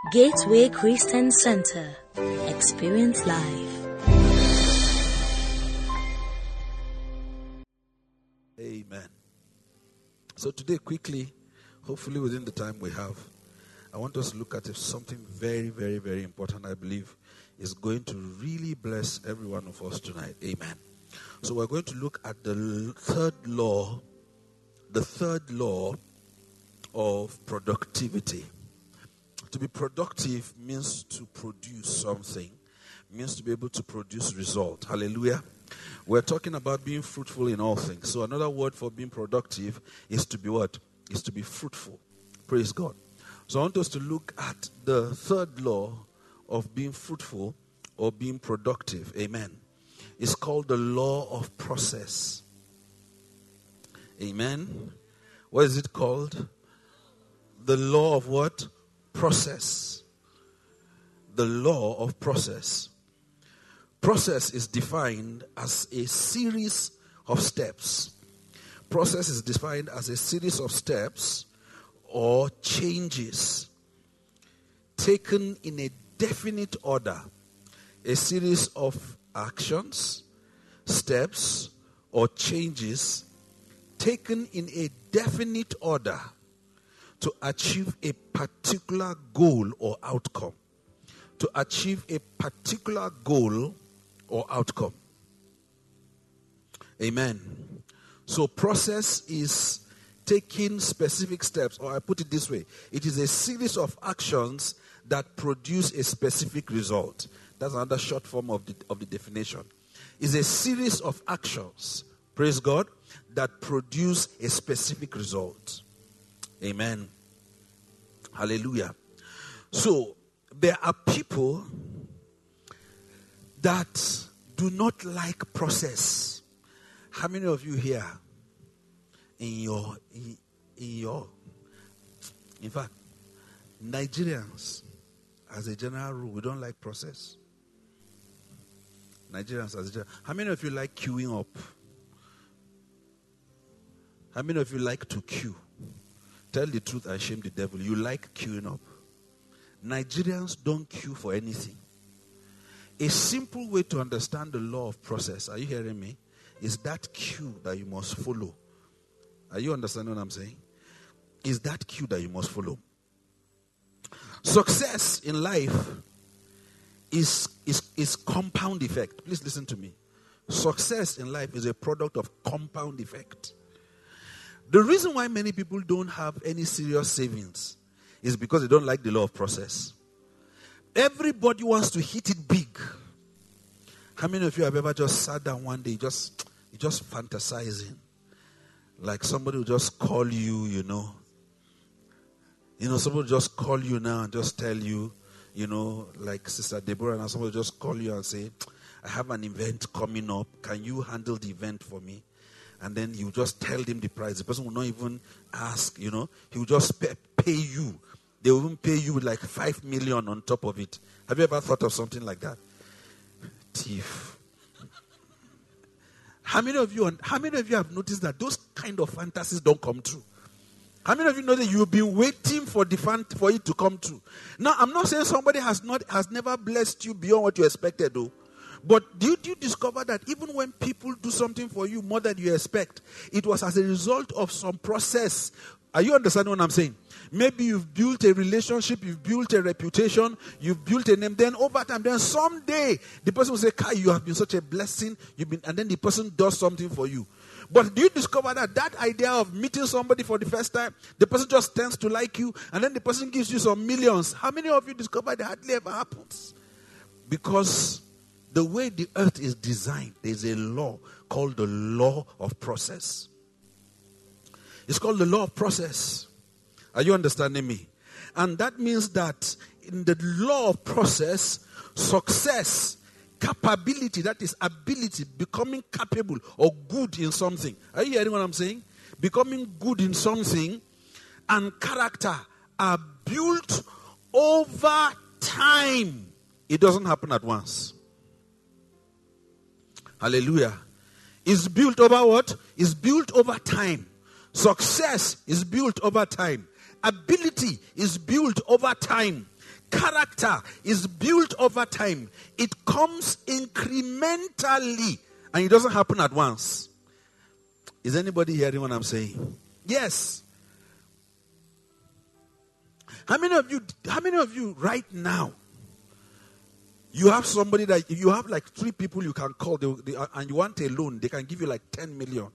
Gateway Christian Center. Experience life. Amen. So today, quickly, hopefully within the time we have, I want us to look at something very, very, very important, I believe, is going to really bless every one of us tonight. Amen. So we're going to look at the third law of productivity. To be productive means to produce something, means to be able to produce result. Hallelujah. We're talking about being fruitful in all things. So another word for being productive is to be what? Is to be fruitful. Praise God. So I want us to look at the third law of being fruitful or being productive. Amen. It's called the law of process. Amen. What is it called? The law of what? Process. The law of process. Process is defined as a series of steps. Process is defined as a series of steps or changes taken in a definite order. A series of actions, steps, or changes taken in a definite order to achieve a particular goal or outcome. To achieve a particular goal or outcome. Amen. So process is taking specific steps, or I put it this way, it is a series of actions that produce a specific result. That's another short form of the definition. It's a series of actions, praise God, that produce a specific result. Amen. Hallelujah. So, there are people that do not like process. How many of you here in fact, Nigerians, as a general rule, we don't like process. Nigerians as a general. How many of you like queuing up? How many of you like to queue? Tell the truth and shame the devil. You like queuing up. Nigerians don't queue for anything. A simple way to understand the law of process, are you hearing me? Is that queue that you must follow. Are you understanding what I'm saying? Is that queue that you must follow. Success in life is compound effect. Please listen to me. Success in life is a product of compound effect. The reason why many people don't have any serious savings is because they don't like the law of process. Everybody wants to hit it big. How many of you have ever just sat down one day, you just fantasizing? Like somebody will just call you, somebody will just call you now and just tell you, like Sister Deborah, and somebody will just call you and say, I have an event coming up. Can you handle the event for me? And then you just tell them the price. The person will not even ask, he will just pay you. They will even pay you with like 5 million on top of it. Have you ever thought of something like that? Thief. How many of you have noticed that those kind of fantasies don't come true? How many of you know that you've been waiting for it to come true? Now, I'm not saying somebody has never blessed you beyond what you expected, though. But did you discover that even when people do something for you more than you expect, it was as a result of some process? Are you understanding what I'm saying? Maybe you've built a relationship, you've built a reputation, you've built a name. Then over time, then someday, the person will say, Kai, you have been such a blessing. And then the person does something for you. But do you discover that idea of meeting somebody for the first time, the person just tends to like you, and then the person gives you some millions? How many of you discover that hardly ever happens? Because the way the earth is designed, there's a law called the law of process. It's called the law of process. Are you understanding me? And that means that in the law of process, success, capability, that is ability, becoming capable or good in something. Are you hearing what I'm saying? Becoming good in something and character are built over time. It doesn't happen at once. Hallelujah. It's built over what? It's built over time. Success is built over time. Ability is built over time. character is built over time. It comes incrementally, and it doesn't happen at once. Is anybody hearing what I'm saying? Yes. How many of you right now, you have somebody that you have like 3 people you can call, and you want a loan, they can give you like 10 million.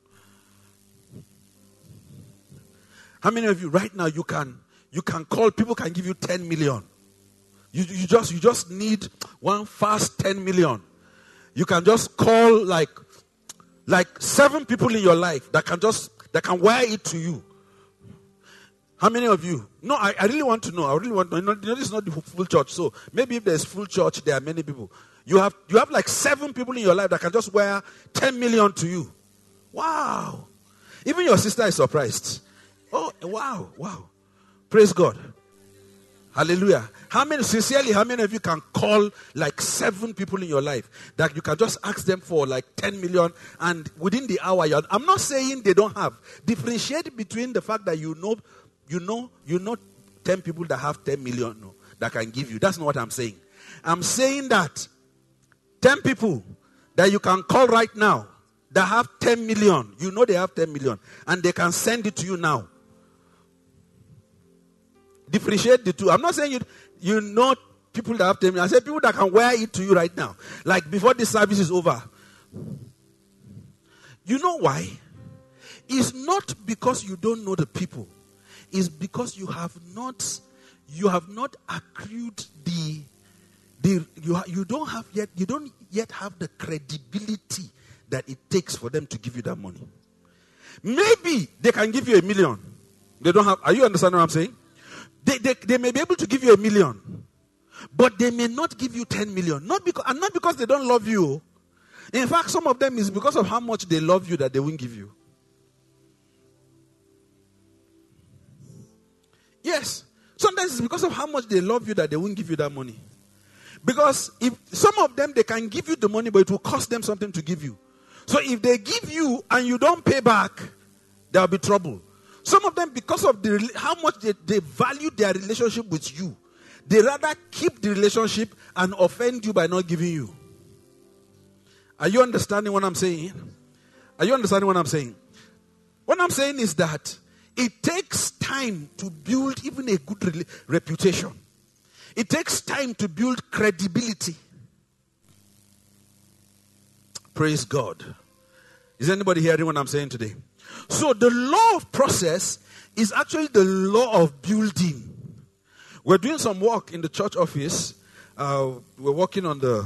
How many of you right now you can call, people can give you 10 million. You just need one fast 10 million. You can just call like 7 people in your life that can wire it to you. How many of you? No, I really want to know. This is not the full church. So maybe if there's full church, there are many people. You have like 7 people in your life that can just wire 10 million to you. Wow. Even your sister is surprised. Oh, wow. Praise God. Hallelujah. How many of you can call like 7 people in your life that you can just ask them for like 10 million, and within the hour, I'm not saying they don't have. Differentiate between the fact that you know 10 people that have 10 million that can give you. That's not what I'm saying. I'm saying that 10 people that you can call right now that have 10 million, they have 10 million, and they can send it to you now. Differentiate the two. I'm not saying you know people that have 10 million. I say people that can wire it to you right now. Like before this service is over. You know why? It's not because you don't know the people. It's because you have not accrued you don't yet have the credibility that it takes for them to give you that money. Maybe they can give you 1 million. They don't have. Are you understanding what I'm saying? They may be able to give you 1 million, but they may not give you 10 million. Not because they don't love you. In fact, some of them is because of how much they love you that they won't give you. Yes. Sometimes it's because of how much they love you that they won't give you that money. Because if some of them, they can give you the money, but it will cost them something to give you. So if they give you and you don't pay back, there will be trouble. Some of them, because of how much they value their relationship with you, they rather keep the relationship and offend you by not giving you. Are you understanding what I'm saying? Are you understanding what I'm saying? What I'm saying is that it takes time to build even a good reputation. It takes time to build credibility. Praise God. Is anybody hearing what I'm saying today? So the law of process is actually the law of building. We're doing some work in the church office. We're working on the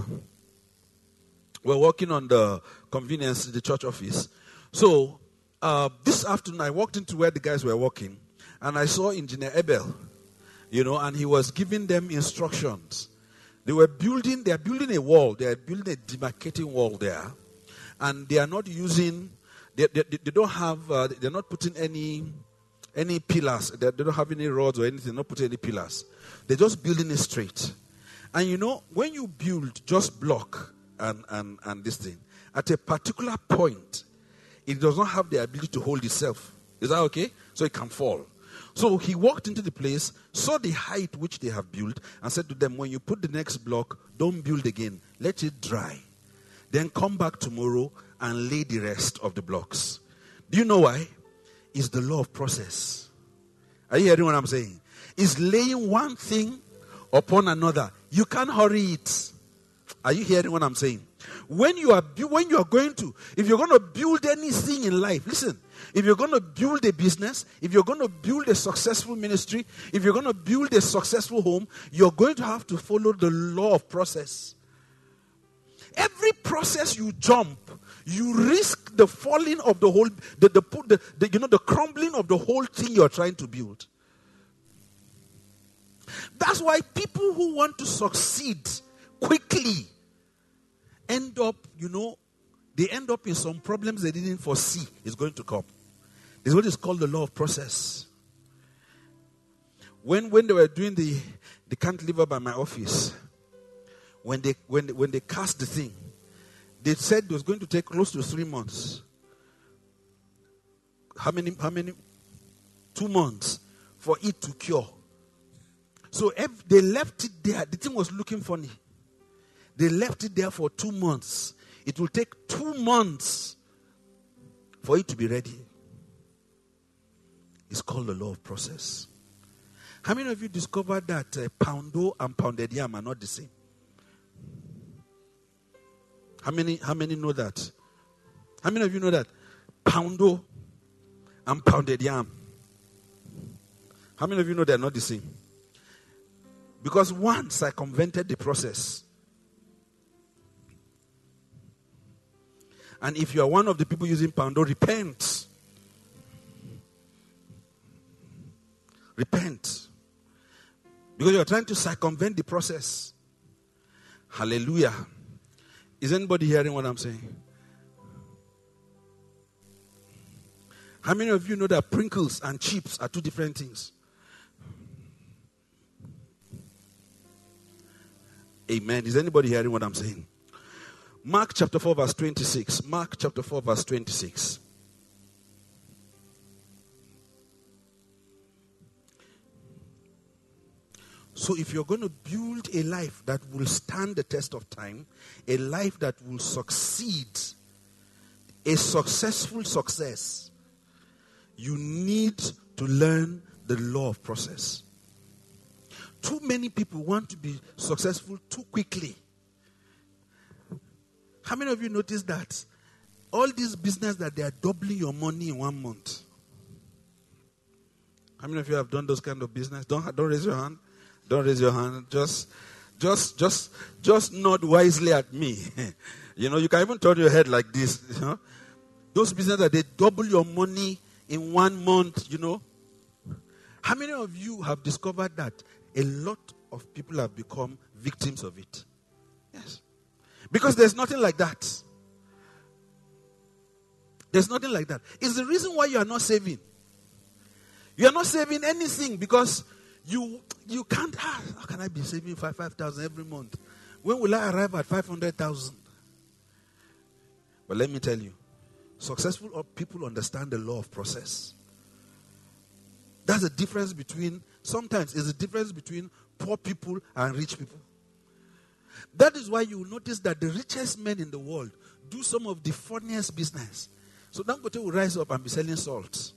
convenience in the church office. So this afternoon I walked into where the guys were working, and I saw Engineer Abel, and he was giving them instructions. They are building a wall. They are building a demarcating wall there, and they are not using. They don't have. They're not putting any pillars. They don't have any rods or anything. They're not putting any pillars. They're just building it straight. And when you build just block and this thing, at a particular point, it does not have the ability to hold itself. Is that okay? So it can fall. So he walked into the place, saw the height which they have built, and said to them, when you put the next block, don't build again. Let it dry. Then come back tomorrow and lay the rest of the blocks. Do you know why? It's the law of process. Are you hearing what I'm saying? It's laying one thing upon another. You can't hurry it. Are you hearing what I'm saying? If you're going to build anything in life, listen, if you're going to build a business, if you're going to build a successful ministry, if you're going to build a successful home, you're going to have to follow the law of process. Every process you jump, you risk the falling of the whole, the crumbling of the whole thing you're trying to build. That's why people who want to succeed quickly end up in some problems they didn't foresee is going to come. This is what is called the law of process. When they were doing the cantilever by my office, when they cast the thing, they said it was going to take close to 3 months. How many? 2 months for it to cure. So if they left it there, the thing was looking funny. They left it there for 2 months. It will take 2 months for it to be ready. It's called the law of process. How many of you discovered that poundo and pounded yam are not the same? How many know that? How many of you know that poundo and pounded yam? How many of you know they're not the same? Because one circumvented the process. And if you are one of the people using poundo, repent. Repent. Because you are trying to circumvent the process. Hallelujah. Is anybody hearing what I'm saying? How many of you know that Pringles and chips are two different things? Amen. Is anybody hearing what I'm saying? Mark chapter 4 verse 26. Mark chapter 4 verse 26. So if you're going to build a life that will stand the test of time, a life that will succeed, a successful success, you need to learn the law of process. Too many people want to be successful too quickly. How many of you notice that all this business that they are doubling your money in 1 month? How many of you have done those kind of business? Don't raise your hand. Don't raise your hand. Just nod wisely at me. You can even turn your head like this. Those businesses that they double your money in 1 month. How many of you have discovered that a lot of people have become victims of it? Yes. Because there's nothing like that. There's nothing like that. It's the reason why you are not saving. You are not saving anything because you can't. How can I be saving 5,000 every month? When will I arrive at 500,000? But let me tell you, successful people understand the law of process. That's the difference between, sometimes it's the difference between poor people and rich people. That is why you will notice that the richest men in the world do some of the funniest business. So Dangote will rise up and be selling salt.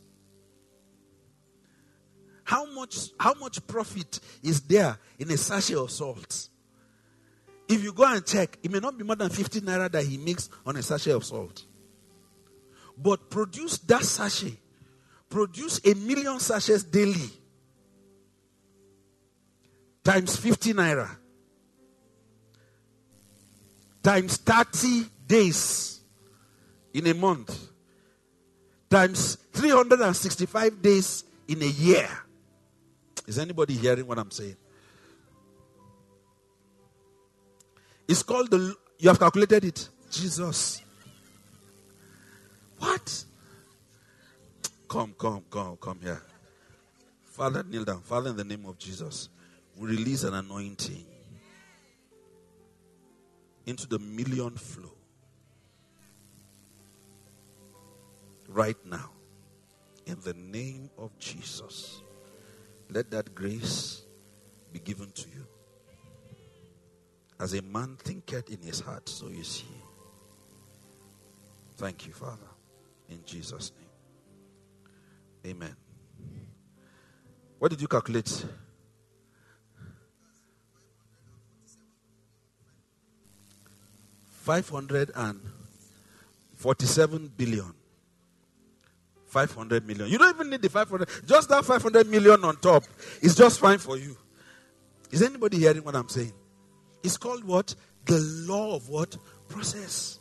How much profit is there in a sachet of salt? If you go and check, it may not be more than 50 naira that he makes on a sachet of salt. But produce that sachet. Produce 1 million sachets daily. Times 50 naira. Times 30 days in a month. Times 365 days in a year. Is anybody hearing what I'm saying? It's called you have calculated it. Jesus. What? Come here. Father, kneel down. Father, in the name of Jesus, we release an anointing into the million flow right now. In the name of Jesus, let that grace be given to you. As a man thinketh in his heart, so is he. Thank you, Father. In Jesus' name. Amen. What did you calculate? $547 billion. 500 million. You don't even need the 500. Just that 500 million on top is just fine for you. Is anybody hearing what I'm saying? It's called what? The law of what? Process.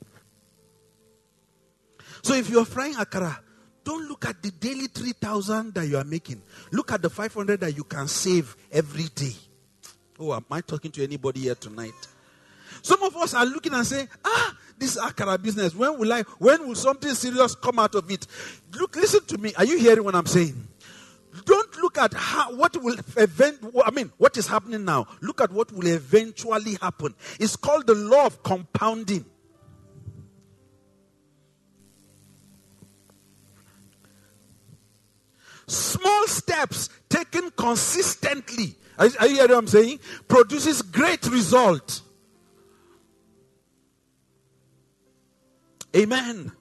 So if you're frying akara, don't look at the daily 3,000 that you are making. Look at the 500 that you can save every day. Oh, am I talking to anybody here tonight? Some of us are looking and saying, this akara business, when will something serious come out of it? Look, listen to me. Are you hearing what I'm saying? Don't look at what is happening now. Look at what will eventually happen. It's called the law of compounding. Small steps taken consistently Are you hearing what I'm saying? Produces great result. Amen.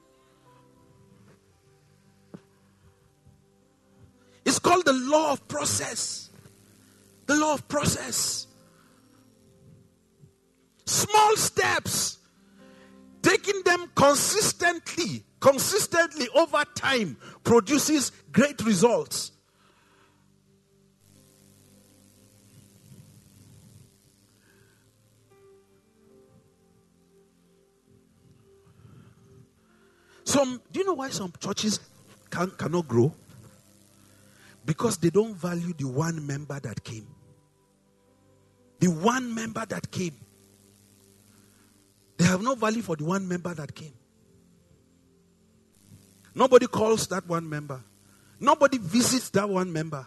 It's called the law of process. The law of process. Small steps. Taking them consistently over time produces great results. Do you know why some churches cannot grow? Because they don't value the one member that came. The one member that came. They have no value for the one member that came. Nobody calls that one member. Nobody visits that one member.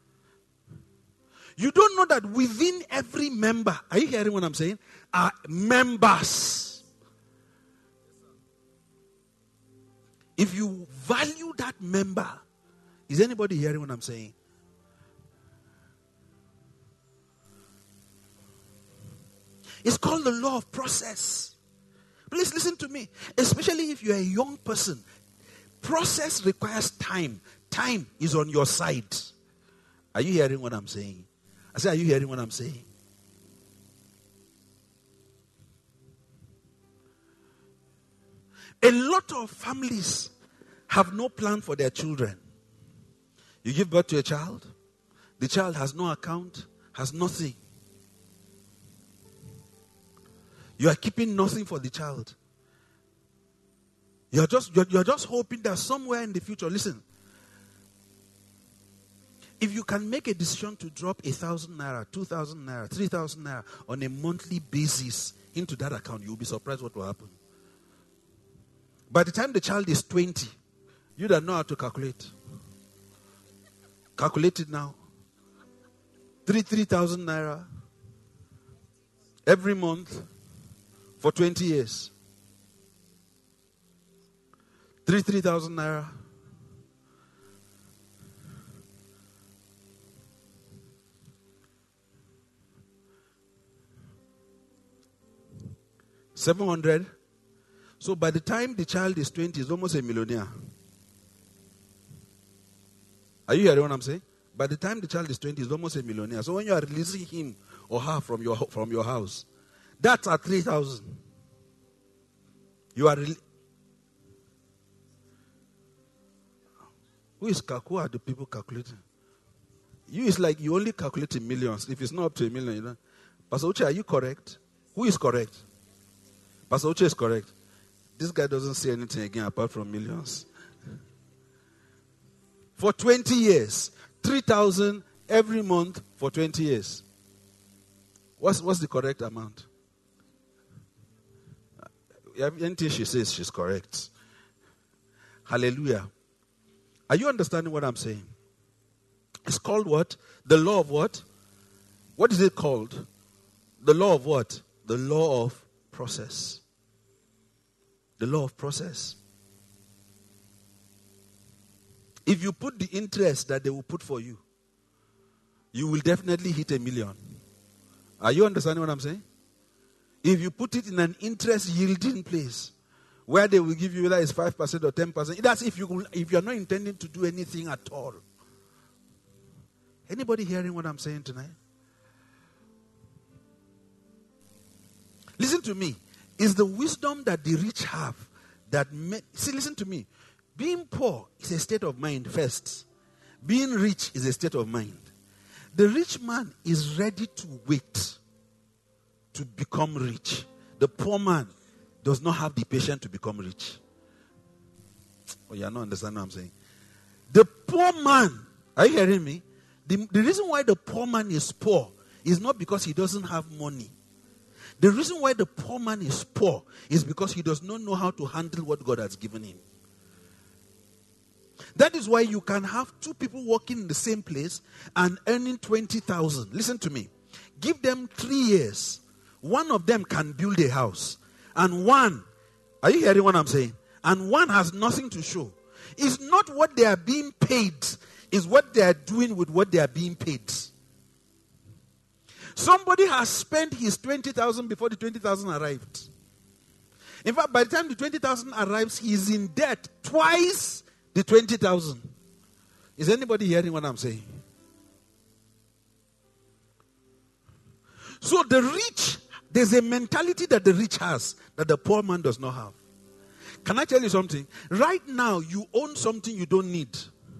You don't know that within every member, are you hearing what I'm saying? Are members. If you value that member, is anybody hearing what I'm saying? It's called the law of process. Please listen to me. Especially if you're a young person. Process requires time. Time is on your side. Are you hearing what I'm saying? I say, are you hearing what I'm saying? A lot of families have no plan for their children. You give birth to a child. The child has no account, has nothing. You are keeping nothing for the child. You're just hoping that somewhere in the future, listen, if you can make a decision to drop 1,000 naira, 2,000 naira, 3,000 naira on a monthly basis into that account, you'll be surprised what will happen. By the time the child is 20, you don't know how to calculate. Calculate it now. 3,000 naira every month for 20 years. 3,000 naira. $700. So by the time the child is 20, he's almost a millionaire. Are you hearing what I'm saying? By the time the child is 20, he's almost a millionaire. So when you are releasing him or her from your house, that's at 3,000. You are who are the people calculating? You is like you only calculate in millions. If it's not up to a million, you know. Pastor Uche, are you correct? Who is correct? Pastor Uche is correct. This guy doesn't say anything again apart from millions. For 20 years, 3,000 every month for 20 years. What's the correct amount? Anything she says, she's correct. Hallelujah. Are you understanding what I'm saying? It's called what? The law of what? What is it called? The law of what? The law of process. The law of process. If you put the interest that they will put for you, you will definitely hit 1 million. Are you understanding what I'm saying? If you put it in an interest yielding place, where they will give you whether it's 5% or 10%, that's if you're not intending to do anything at all. Anybody hearing what I'm saying tonight? Listen to me. It's the wisdom that the rich have see, listen to me. Being poor is a state of mind first. Being rich is a state of mind. The rich man is ready to wait to become rich. The poor man does not have the patience to become rich. Oh, you're not understanding what I'm saying. The poor man, are you hearing me? The reason why the poor man is poor is not because he doesn't have money. The reason why the poor man is poor is because he does not know how to handle what God has given him. That is why you can have two people working in the same place and earning 20,000. Listen to me. Give them 3 years. One of them can build a house. And one, are you hearing what I'm saying? And one has nothing to show. It's not what they are being paid. It's what they are doing with what they are being paid. Somebody has spent his 20,000 before the 20,000 arrived. In fact, by the time the 20,000 arrives, he is in debt twice the 20,000. Is anybody hearing what I'm saying? So the rich, there's a mentality that the rich has that the poor man does not have. Can I tell you something? Right now, you own something you don't need.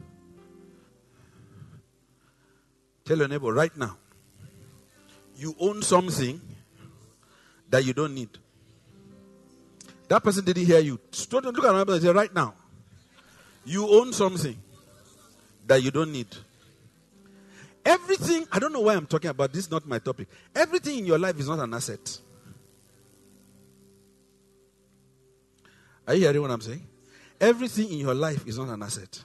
Tell your neighbor, right now, you own something that you don't need. That person didn't hear you. Look at another person and say, right now, you own something that you don't need. Everything, I don't know why I'm talking about this, is not my topic. Everything in your life is not an asset. Are you hearing what I'm saying? Everything in your life is not an asset.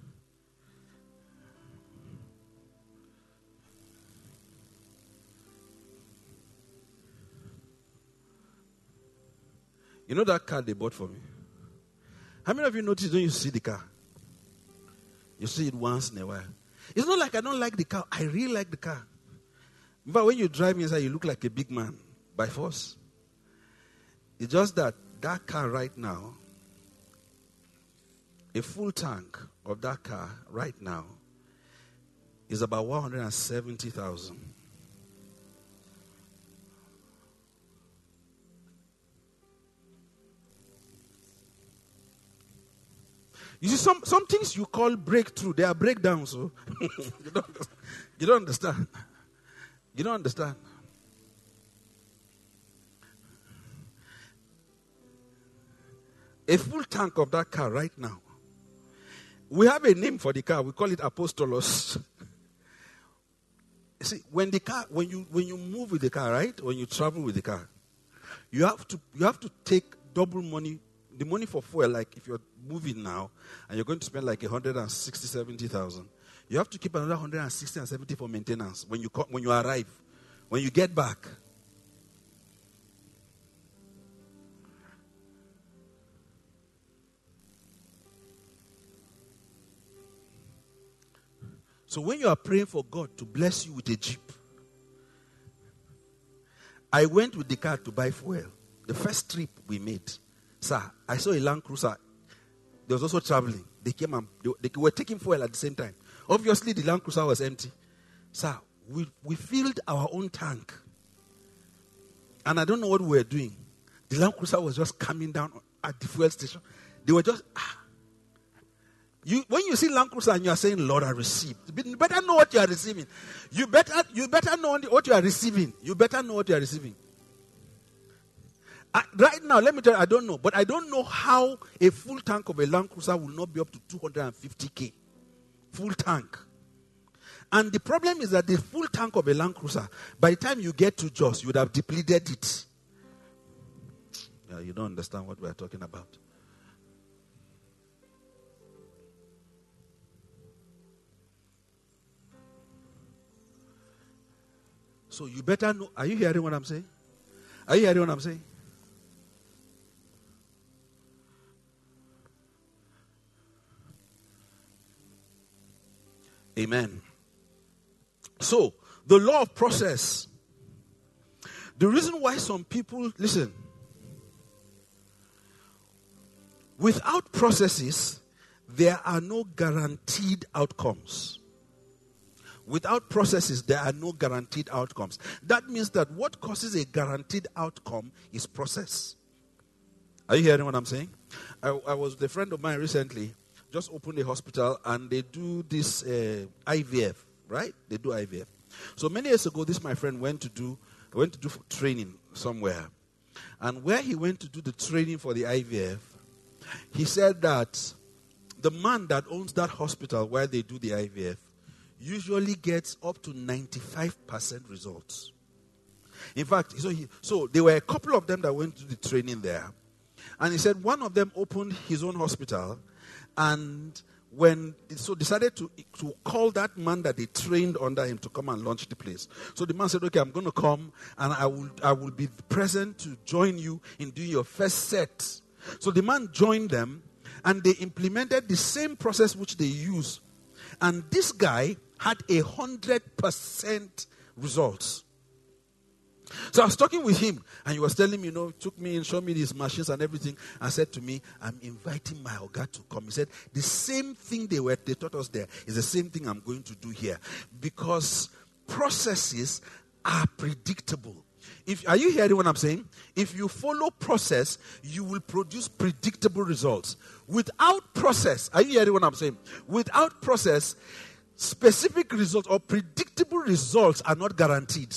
You know that car they bought for me? How many of you notice when you see the car? You see it once in a while. It's not like I don't like the car. I really like the car. But when you drive inside, you look like a big man by force. It's just that car right now, a full tank of that car right now is about 170,000. You see, some things you call breakthrough, they are breakdowns. So you don't understand. You don't understand. A full tank of that car right now. We have a name for the car. We call it Apostolos. See, when you move with the car, right? When you travel with the car, you have to take double money. The money for fuel, like if you're moving now and you're going to spend like 160, 70,000, you have to keep another 160 and 70 for maintenance when you arrive, when you get back. So when you are praying for God to bless you with a Jeep, I went with the car to buy fuel. The first trip we made, sir, I saw a Land Cruiser. They was also traveling. They came and they were taking fuel at the same time. Obviously, the Land Cruiser was empty. Sir, we filled our own tank. And I don't know what we were doing. The Land Cruiser was just coming down at the fuel station. They were just, when you see Land Cruiser and you are saying, Lord, I received. You better know what you are receiving. You better know what you are receiving. You better know what you are receiving. Right now, let me tell you, I don't know. But I don't know how a full tank of a Land Cruiser will not be up to 250K. Full tank. And the problem is that the full tank of a Land Cruiser, by the time you get to Jos, you would have depleted it. Yeah, you don't understand what we are talking about. So you better know. Are you hearing what I'm saying? Are you hearing what I'm saying? Amen. So, the law of process. The reason why some people, listen, without processes, there are no guaranteed outcomes. Without processes, there are no guaranteed outcomes. That means that what causes a guaranteed outcome is process. Are you hearing what I'm saying? I was with a friend of mine recently, just opened a hospital, and they do this IVF, right? They do IVF. So many years ago, my friend went to do training somewhere. And where he went to do the training for the IVF, he said that the man that owns that hospital where they do the IVF usually gets up to 95% results. In fact, so there were a couple of them that went to the training there. And he said one of them opened his own hospital, and decided to call that man that they trained under him to come and launch the place. So the man said, okay, I'm going to come and I will be present to join you in doing your first set. So the man joined them, and they implemented the same process which they use. And this guy had 100% results. So I was talking with him, and he was telling me, took me and showed me these machines and everything, and said to me, I'm inviting my Oga to come. He said, the same thing they taught us there is the same thing I'm going to do here. Because processes are predictable. Are you hearing what I'm saying? If you follow process, you will produce predictable results. Without process, are you hearing what I'm saying? Without process, specific results or predictable results are not guaranteed.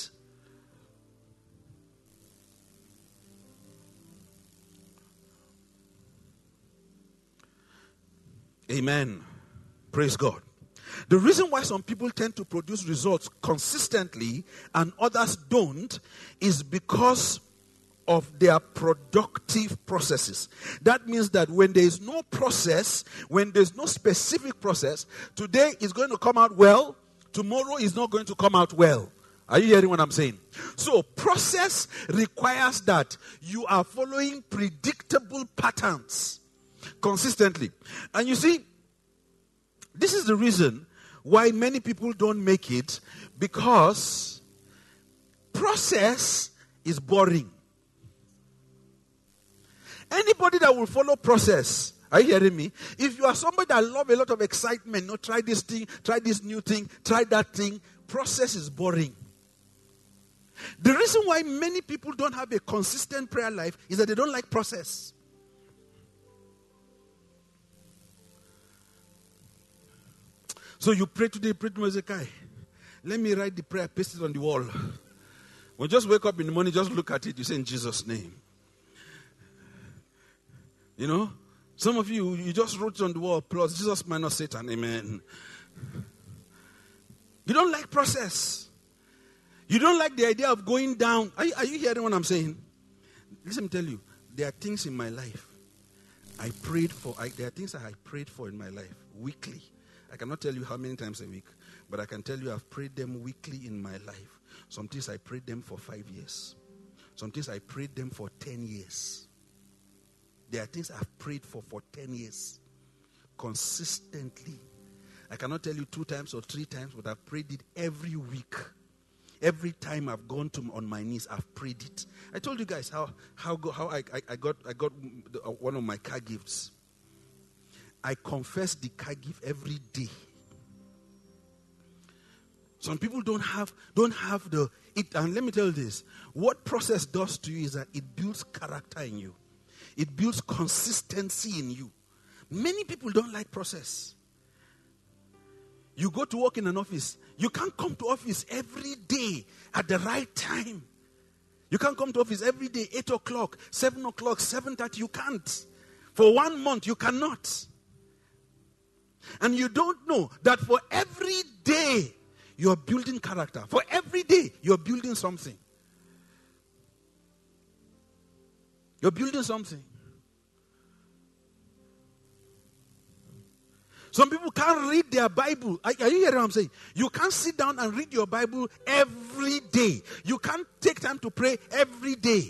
Amen. Praise God. The reason why some people tend to produce results consistently and others don't is because of their productive processes. That means that when there is no process, when there's no specific process, today is going to come out well, tomorrow is not going to come out well. Are you hearing what I'm saying? So process requires that you are following predictable patterns consistently. And you see, this is the reason why many people don't make it, because process is boring. Anybody that will follow process, are you hearing me? If you are somebody that love a lot of excitement, try this thing, try this new thing, try that thing, process is boring. The reason why many people don't have a consistent prayer life is that they don't like process. So you pray today, pray tomorrow, say, Kai, let me write the prayer, paste it on the wall. When you just wake up in the morning, just look at it, you say, in Jesus' name. Some of you just wrote it on the wall, plus Jesus minus Satan, amen. You don't like process. You don't like the idea of going down. Are you hearing what I'm saying? Listen, me tell you, there are things in my life there are things that I prayed for in my life weekly. I cannot tell you how many times a week, but I can tell you I've prayed them weekly in my life. Some things I prayed them for 5 years. Some things I prayed them for 10 years. There are things I've prayed for 10 years. Consistently. I cannot tell you 2 times or 3 times, but I've prayed it every week. Every time I've gone on my knees, I've prayed it. I told you guys how I got one of my car gifts. I confess the car gift every day. Some people don't have it. And let me tell you this. What process does to you is that it builds character in you. It builds consistency in you. Many people don't like process. You go to work in an office. You can't come to office every day at the right time. You can't come to office every day, 8 o'clock, 7 o'clock, 7:30. You can't. For 1 month, you cannot. And you don't know that for every day, you're building character. For every day, you're building something. You're building something. Some people can't read their Bible. Are you hearing what I'm saying? You can't sit down and read your Bible every day. You can't take time to pray every day.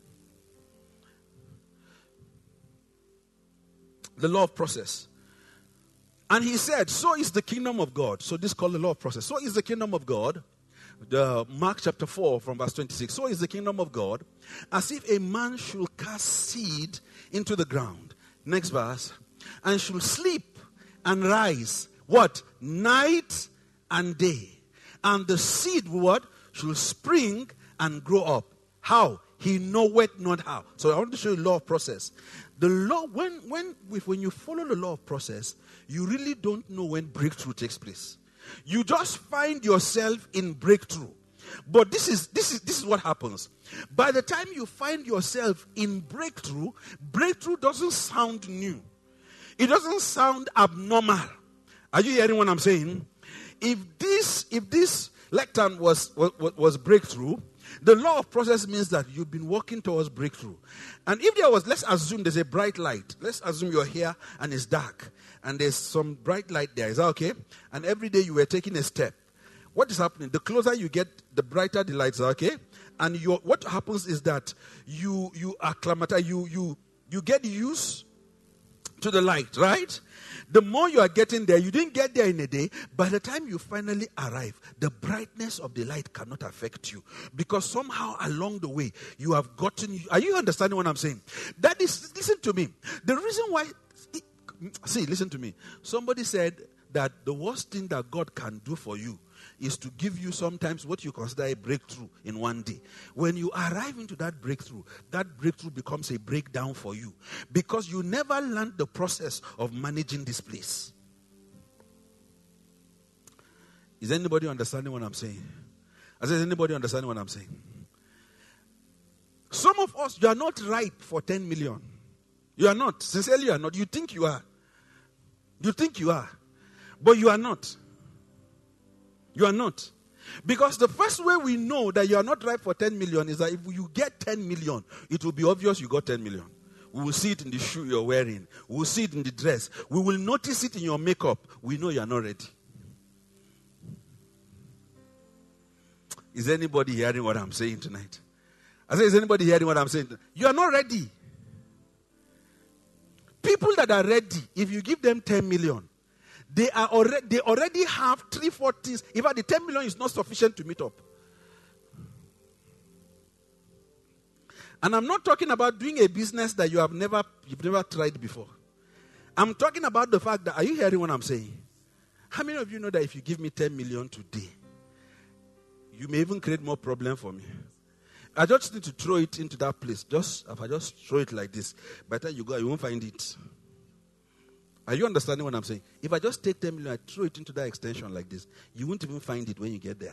The law of process. And he said, so is the kingdom of God. So this is called the law of process. So is the kingdom of God. Mark chapter 4 from verse 26. So is the kingdom of God, as if a man should cast seed into the ground. Next verse. And should sleep and rise. What? Night and day. And the seed, what? Should spring and grow up. How? He knoweth not how. So I want to show you the law of process. The law, when you follow the law of process, you really don't know when breakthrough takes place. You just find yourself in breakthrough. But this is what happens. By the time you find yourself in breakthrough doesn't sound new. It doesn't sound abnormal. Are you hearing what I'm saying? If this lectern was breakthrough, the law of process means that you've been working towards breakthrough. And if there was, let's assume there's a bright light. Let's assume you're here and it's dark. And there's some bright light there. Is that okay? And every day you were taking a step. What is happening? The closer you get, the brighter the lights are, okay? And what happens is that you acclimatize, you get used to the light, right? The more you are getting there, you didn't get there in a day. By the time you finally arrive, the brightness of the light cannot affect you. Because somehow along the way, you have gotten... Are you understanding what I'm saying? That is, listen to me. The reason why... listen to me. Somebody said that the worst thing that God can do for you is to give you sometimes what you consider a breakthrough in one day. When you arrive into that breakthrough becomes a breakdown for you because you never learned the process of managing this place. Is anybody understanding what I'm saying? Is anybody understanding what I'm saying? Some of us, you are not ripe for 10 million. You are not. Sincerely, you are not. You think you are. You think you are. But you are not. You are not. Because the first way we know that you are not ripe for 10 million is that if you get 10 million, it will be obvious you got 10 million. We will see it in the shoe you're wearing. We will see it in the dress. We will notice it in your makeup. We know you are not ready. Is anybody hearing what I'm saying tonight? I say, is anybody hearing what I'm saying? You are not ready. People that are ready, if you give them 10 million, they already have 3-4 things. In fact, the 10 million is not sufficient to meet up. And I'm not talking about doing a business that you've never tried before. I'm talking about the fact that, are you hearing what I'm saying? How many of you know that if you give me 10 million today, you may even create more problem for me? I just need to throw it into that place. If I just throw it like this, by the time you go, you won't find it. Are you understanding what I'm saying? If I just take 10 million, I throw it into that extension like this, you won't even find it when you get there.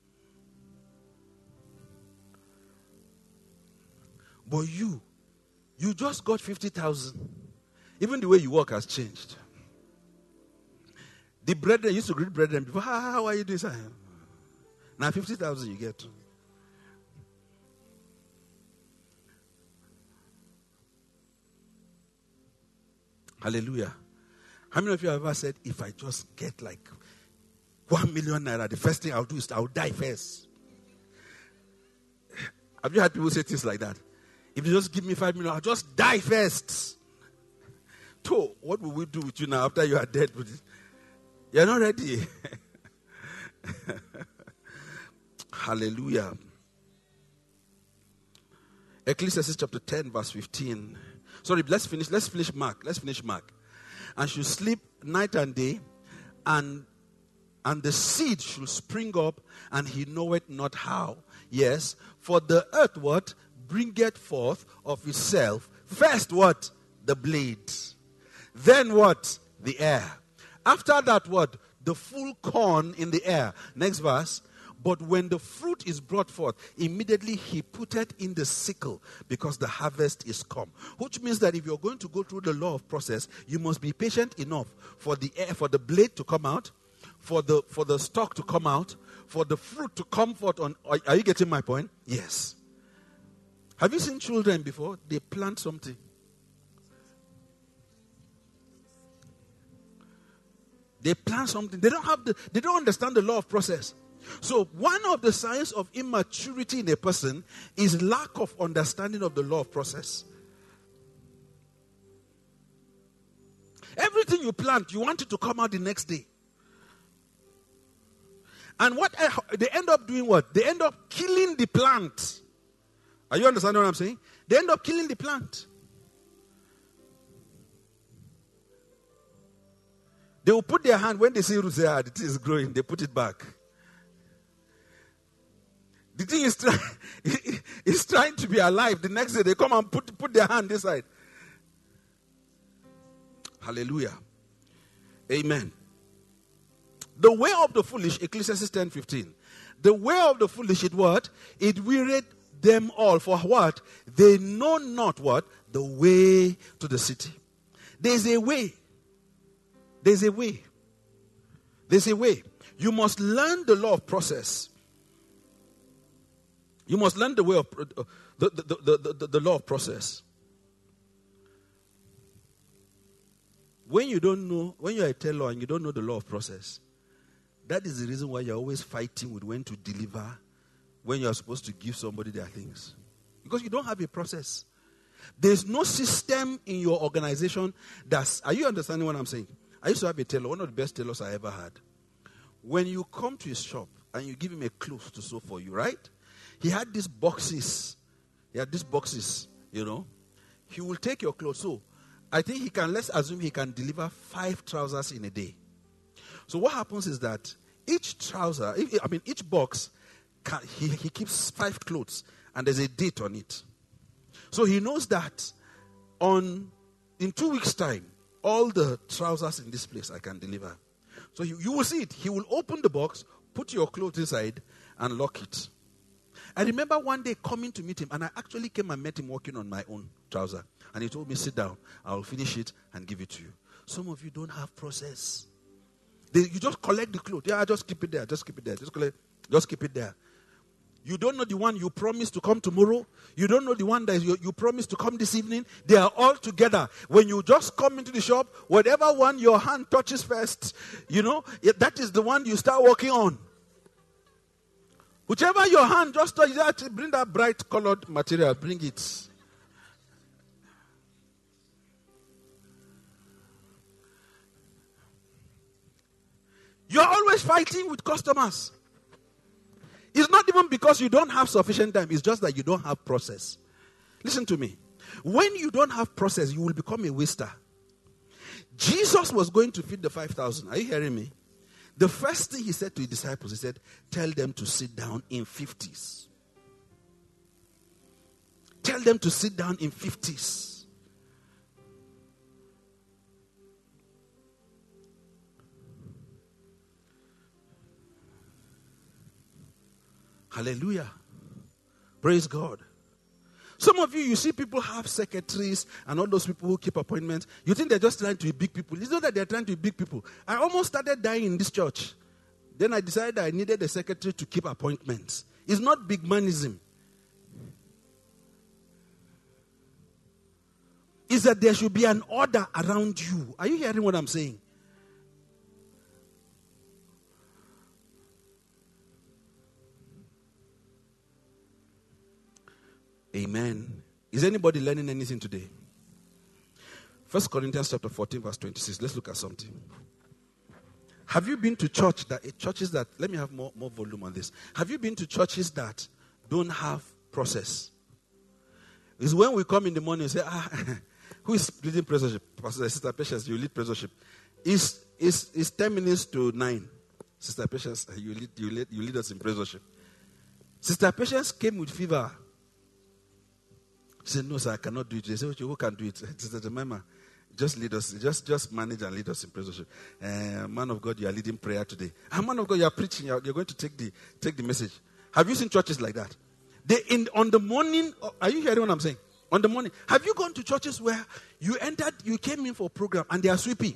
But you just got 50,000. Even the way you walk has changed. The brethren used to greet brethren before, how are you doing? Now 50,000 you get. Hallelujah. How many of you have ever said, if I just get like 1 million naira, the first thing I'll do is I'll die first? Have you had people say things like that? If you just give me 5 million, I'll just die first. So, what will we do with you now after you are dead? You're not ready. Hallelujah. Ecclesiastes chapter 10, verse 15. Sorry, let's finish Mark. And should sleep night and day, and the seed should spring up, and he knoweth not how. Yes, for the earth what? Bringeth forth of itself. First what? The blade. Then what? The air. After that what? The full corn in the air. Next verse. But when the fruit is brought forth, immediately he putteth in the sickle, because the harvest is come. Which means that if you're going to go through the law of process, you must be patient enough for the blade to come out, for the stalk to come out, for the fruit to come forth. Are you getting my point? Yes. Have you seen children before? They plant something. They plant something. They don't understand the law of process. So one of the signs of immaturity in a person is lack of understanding of the law of process. Everything you plant, you want it to come out the next day. And what they end up doing what? They end up killing the plant. Are you understanding what I'm saying? They end up killing the plant. They will put their hand, when they see roots there, the thing is growing, they put it back. The thing is trying to be alive. The next day they come and put their hand this side. Hallelujah. Amen. The way of the foolish, Ecclesiastes 10:15. The way of the foolish, it what? It wearied them all. For what? They know not what? The way to the city. There's a way. There's a way. There's a way. You must learn the law of process. You must learn the way of the law of process. When you are a tailor and you don't know the law of process, that is the reason why you're always fighting with when to deliver, when you're supposed to give somebody their things. Because you don't have a process. There's no system in your organization are you understanding what I'm saying? I used to have a tailor, one of the best tailors I ever had. When you come to his shop and you give him a cloth to sew for you, right? He had these boxes. He will take your clothes. So I think let's assume he can deliver 5 trousers in a day. So what happens is that each box, he keeps 5 clothes and there's a date on it. So he knows that in 2 weeks' time, all the trousers in this place I can deliver. So you will see it. He will open the box, put your clothes inside, and lock it. I remember one day coming to meet him, and I actually came and met him working on my own trouser. And he told me, sit down, I will finish it and give it to you. Some of you don't have process. You just collect the clothes. Yeah, just keep it there, just keep it there. Just keep it there. You don't know the one you promised to come tomorrow. You don't know the one that you promised to come this evening. They are all together. When you just come into the shop, whatever one your hand touches first, that is the one you start working on. Whichever your hand just touches, bring that bright colored material, bring it. You're always fighting with customers. It's not even because you don't have sufficient time. It's just that you don't have process. Listen to me. When you don't have process, you will become a waster. Jesus was going to feed the 5,000. Are you hearing me? The first thing he said to his disciples, he said, tell them to sit down in 50s. Tell them to sit down in 50s. Hallelujah. Praise God. Some of you see people have secretaries and all those people who keep appointments. You think they're just trying to be big people. It's not that they're trying to be big people. I almost started dying in this church. Then I decided I needed a secretary to keep appointments. It's not big manism. It's that there should be an order around you. Are you hearing what I'm saying? Amen. Is anybody learning anything today? 1 Corinthians chapter 14 verse 26. Let's look at something. Have you been to churches that, let me have more volume on this. Have you been to churches that don't have process? It's when we come in the morning and say, who is leading praise worship? Pastor Sister Patience, you lead praise worship. It's 10 minutes to 9. Sister Patience, you lead us in praise worship. Sister Patience came with fever. She said, no, sir, I cannot do it. They said, who can do it? Sister Jemima, just lead us. Just manage and lead us in praise worship. Man of God, you are leading prayer today. Man of God, you are preaching. You're going to take the message. Have you seen churches like that? On the morning, are you hearing what I'm saying? On the morning. Have you gone to churches where you came in for a program and they are sweeping?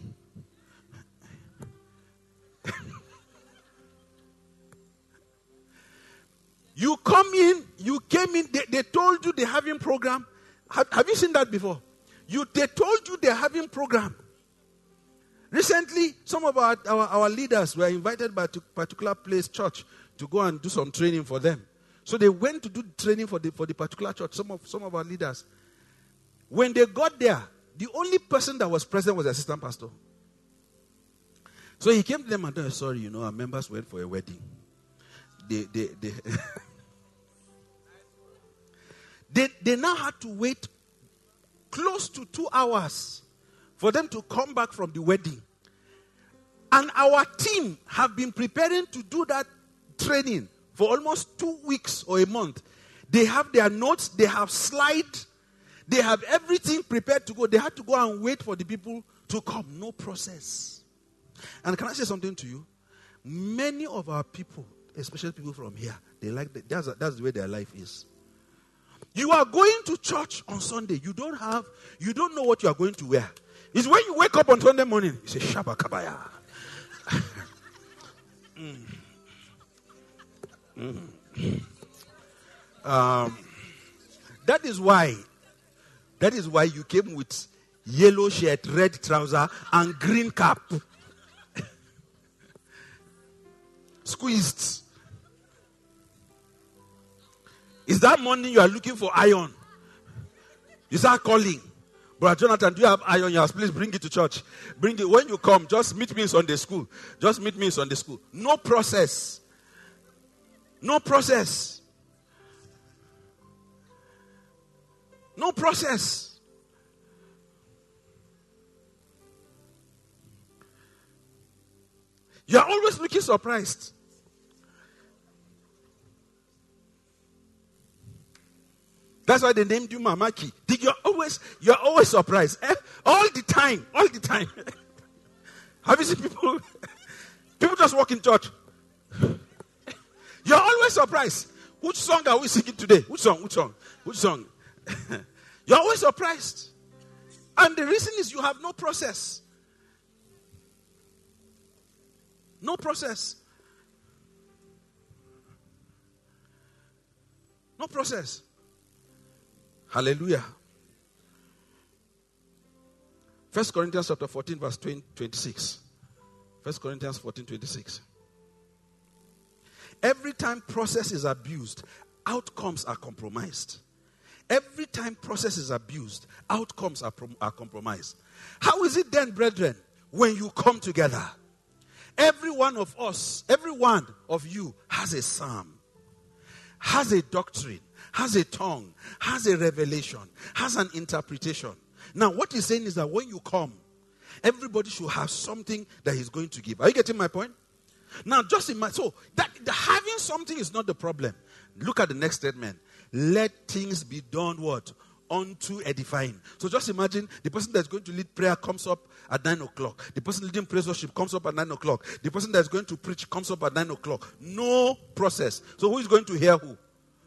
You came in, they told you they're having program. Have you seen that before? They told you they're having program. Recently, some of our leaders were invited by a particular place, church, to go and do some training for them. So they went to do training for the particular church, some of our leaders. When they got there, the only person that was present was the assistant pastor. So he came to them and said, sorry, our members went for a wedding. They now had to wait close to 2 hours for them to come back from the wedding. And our team have been preparing to do that training for almost 2 weeks or a month. They have their notes, they have slides, they have everything prepared to go. They had to go and wait for the people to come. No process. And can I say something to you? Many of our people, especially people from here, they like that's the way their life is. You are going to church on Sunday. You don't know what you are going to wear. It's when you wake up on Sunday morning, you say, Shabba Kabaya. That is why you came with yellow shirt, red trouser, and green cap. Squeezed. Is that morning you are looking for iron? You start calling. Brother Jonathan, do you have iron in your house? Please bring it to church. Bring it. When you come, just meet me in Sunday school. Just meet me in Sunday school. No process. No process. No process. You are always looking surprised. That's why they named you Mamaki. You're always surprised. All the time. All the time. Have you seen people? People just walk in church. You're always surprised. Which song are we singing today? Which song? You're always surprised. And the reason is you have no process. No process. No process. Hallelujah. 1 Corinthians chapter 14 verse 26. 1 Corinthians 14:26. Every time process is abused, outcomes are compromised. Every time process is abused, outcomes are compromised. How is it then, brethren, when you come together? Every one of us, every one of you has a psalm, has a doctrine, has a tongue, has a revelation, has an interpretation. Now, what he's saying is that when you come, everybody should have something that he's going to give. Are you getting my point? Now, just imagine. So, that having something is not the problem. Look at the next statement. Let things be done what? Unto edifying. So just imagine the person that's going to lead prayer comes up at 9 o'clock. The person leading praise worship comes up at 9 o'clock. The person that's going to preach comes up at 9 o'clock. No process. So who is going to hear who?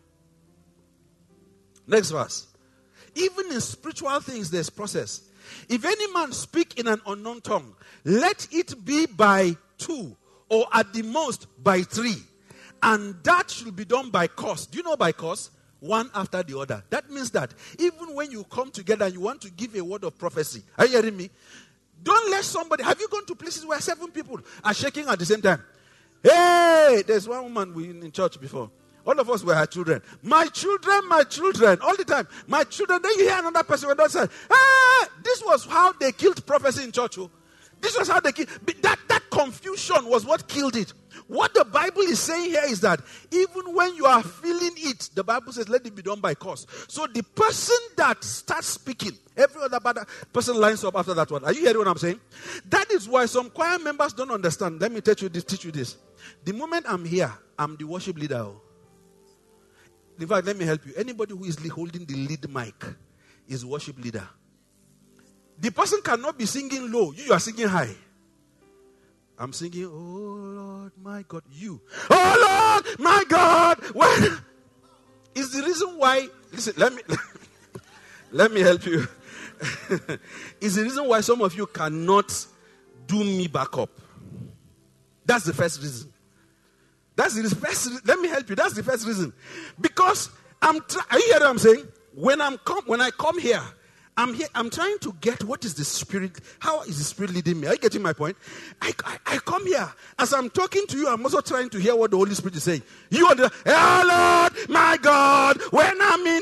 Next verse. Even in spiritual things, there's process. If any man speak in an unknown tongue, let it be by 2, or at the most by 3. And that should be done by course. Do you know by course? One after the other. That means that even when you come together and you want to give a word of prophecy, are you hearing me? Don't let somebody, have you gone to places where 7 people are shaking at the same time? Hey, there's one woman in church before. All of us were her children. My children, all the time. My children. Then you hear another person when they say, this was how they killed prophecy in church. Oh. This was how they killed. That confusion was what killed it. What the Bible is saying here is that even when you are feeling it, the Bible says let it be done by course. So the person that starts speaking, every other person lines up after that one. Are you hearing what I'm saying? That is why some choir members don't understand. Let me teach you this. The moment I'm here, I'm the worship leader. In fact, let me help you. Anybody who is holding the lead mic is worship leader. The person cannot be singing low. You are singing high. I'm singing, oh Lord, my God, you. Oh Lord, my God. When is the reason why, listen, let me help you. Is the reason why some of you cannot do me back up. That's the first reason. Let me help you. That's the first reason. Because are you hearing what I'm saying? When I come here, I'm trying to get what is the Spirit, how is the Spirit leading me? Are you getting my point? I come here. As I'm talking to you, I'm also trying to hear what the Holy Spirit is saying. You are the, oh Lord, my God, when I'm in.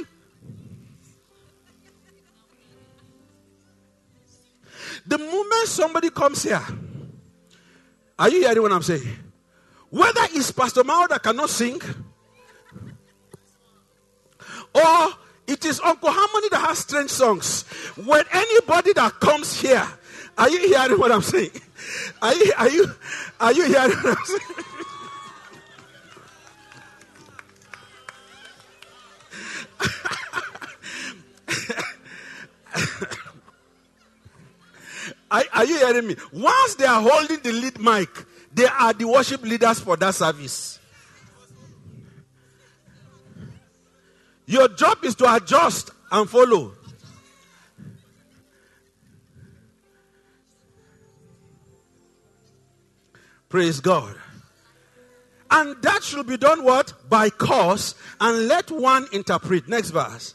The moment somebody comes here, are you hearing what I'm saying? Whether it's Pastor Mao that cannot sing, or it is Uncle Harmony that has strange songs. When anybody that comes here, are you hearing what I'm saying? Are you hearing what I'm saying? Are you hearing me? Once they are holding the lead mic, they are the worship leaders for that service. Your job is to adjust and follow. Praise God. And that should be done what? By course, and let one interpret. Next verse.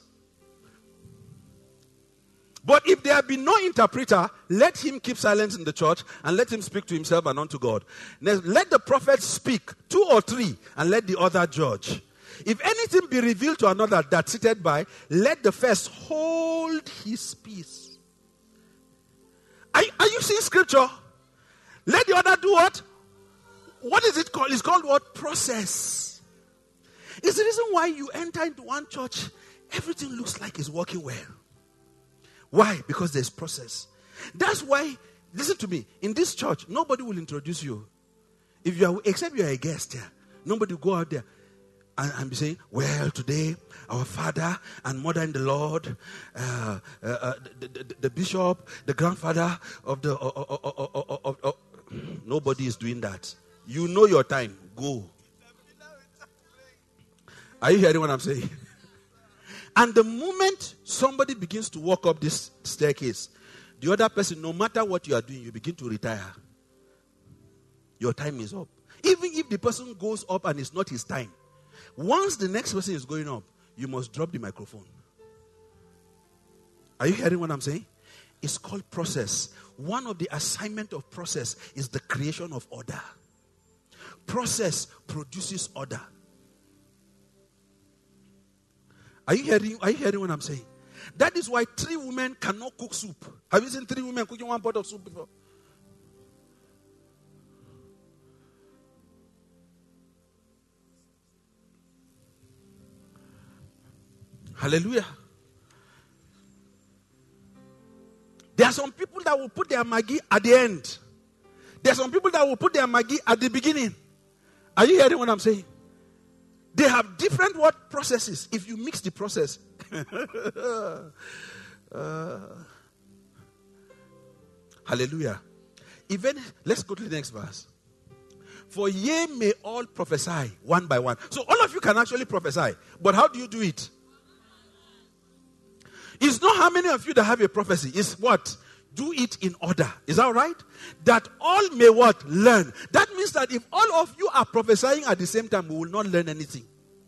But if there be no interpreter, let him keep silence in the church, and let him speak to himself and unto God. Let the prophet speak, 2 or 3, and let the other judge. If anything be revealed to another that sitteth by, let the first hold his peace. Are you seeing scripture? Let the other do what? What is it called? It's called what? Process. It's the reason why you enter into one church, everything looks like it's working well. Why? Because there's process. That's why, listen to me, in this church, nobody will introduce you. Except you are a guest here. Nobody will go out there and be saying, well, today, our father and mother in the Lord, the bishop, the grandfather of the... Nobody is doing that. You know your time. Go. Are you hearing what I'm saying? And the moment somebody begins to walk up this staircase, the other person, no matter what you are doing, you begin to retire. Your time is up. Even if the person goes up and it's not his time, once the next person is going up, you must drop the microphone. Are you hearing what I'm saying? It's called process. One of the assignment of process is the creation of order. Process produces order. Are you hearing what I'm saying? That is why 3 women cannot cook soup. Have you seen 3 women cooking one pot of soup before? Hallelujah. There are some people that will put their Maggi at the end. There are some people that will put their Maggi at the beginning. Are you hearing what I'm saying? They have different processes. If you mix the process. Hallelujah. Let's go to the next verse. For ye may all prophesy one by one. So all of you can actually prophesy. But how do you do it? It's not how many of you that have a prophecy. It's what? Do it in order. Is that right? That all may what? Learn. That means that if all of you are prophesying at the same time, we will not learn anything.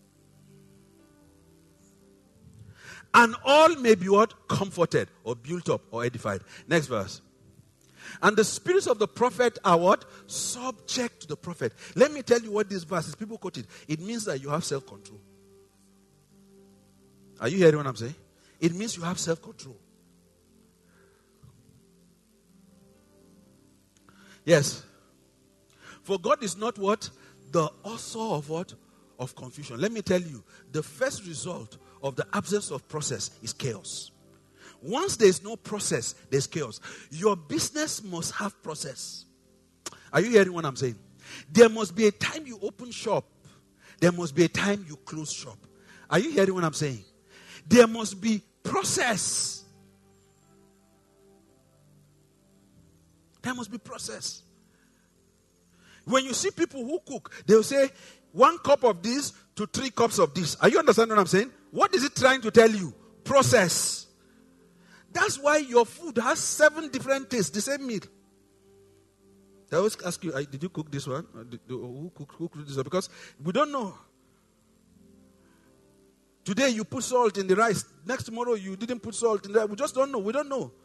And all may be what? Comforted or built up or edified. Next verse. And the spirits of the prophet are what? Subject to the prophet. Let me tell you what this verse is. People quote it. It means that you have self-control. Are you hearing what I'm saying? It means you have self-control. Yes. For God is not what? The author of what? Of confusion. Let me tell you, the first result of the absence of process is chaos. Once there is no process, there's chaos. Your business must have process. Are you hearing what I'm saying? There must be a time you open shop. There must be a time you close shop. Are you hearing what I'm saying? There must be process. There must be process. When you see people who cook, they'll say 1 cup of this to 3 cups of this. Are you understanding what I'm saying? What is it trying to tell you? Process. That's why your food has 7 different tastes, the same meal. They always ask you, did you cook this one? Who cooked this one? Because we don't know. Today you put salt in the rice. Next tomorrow you didn't put salt in the rice. We just don't know. We don't know.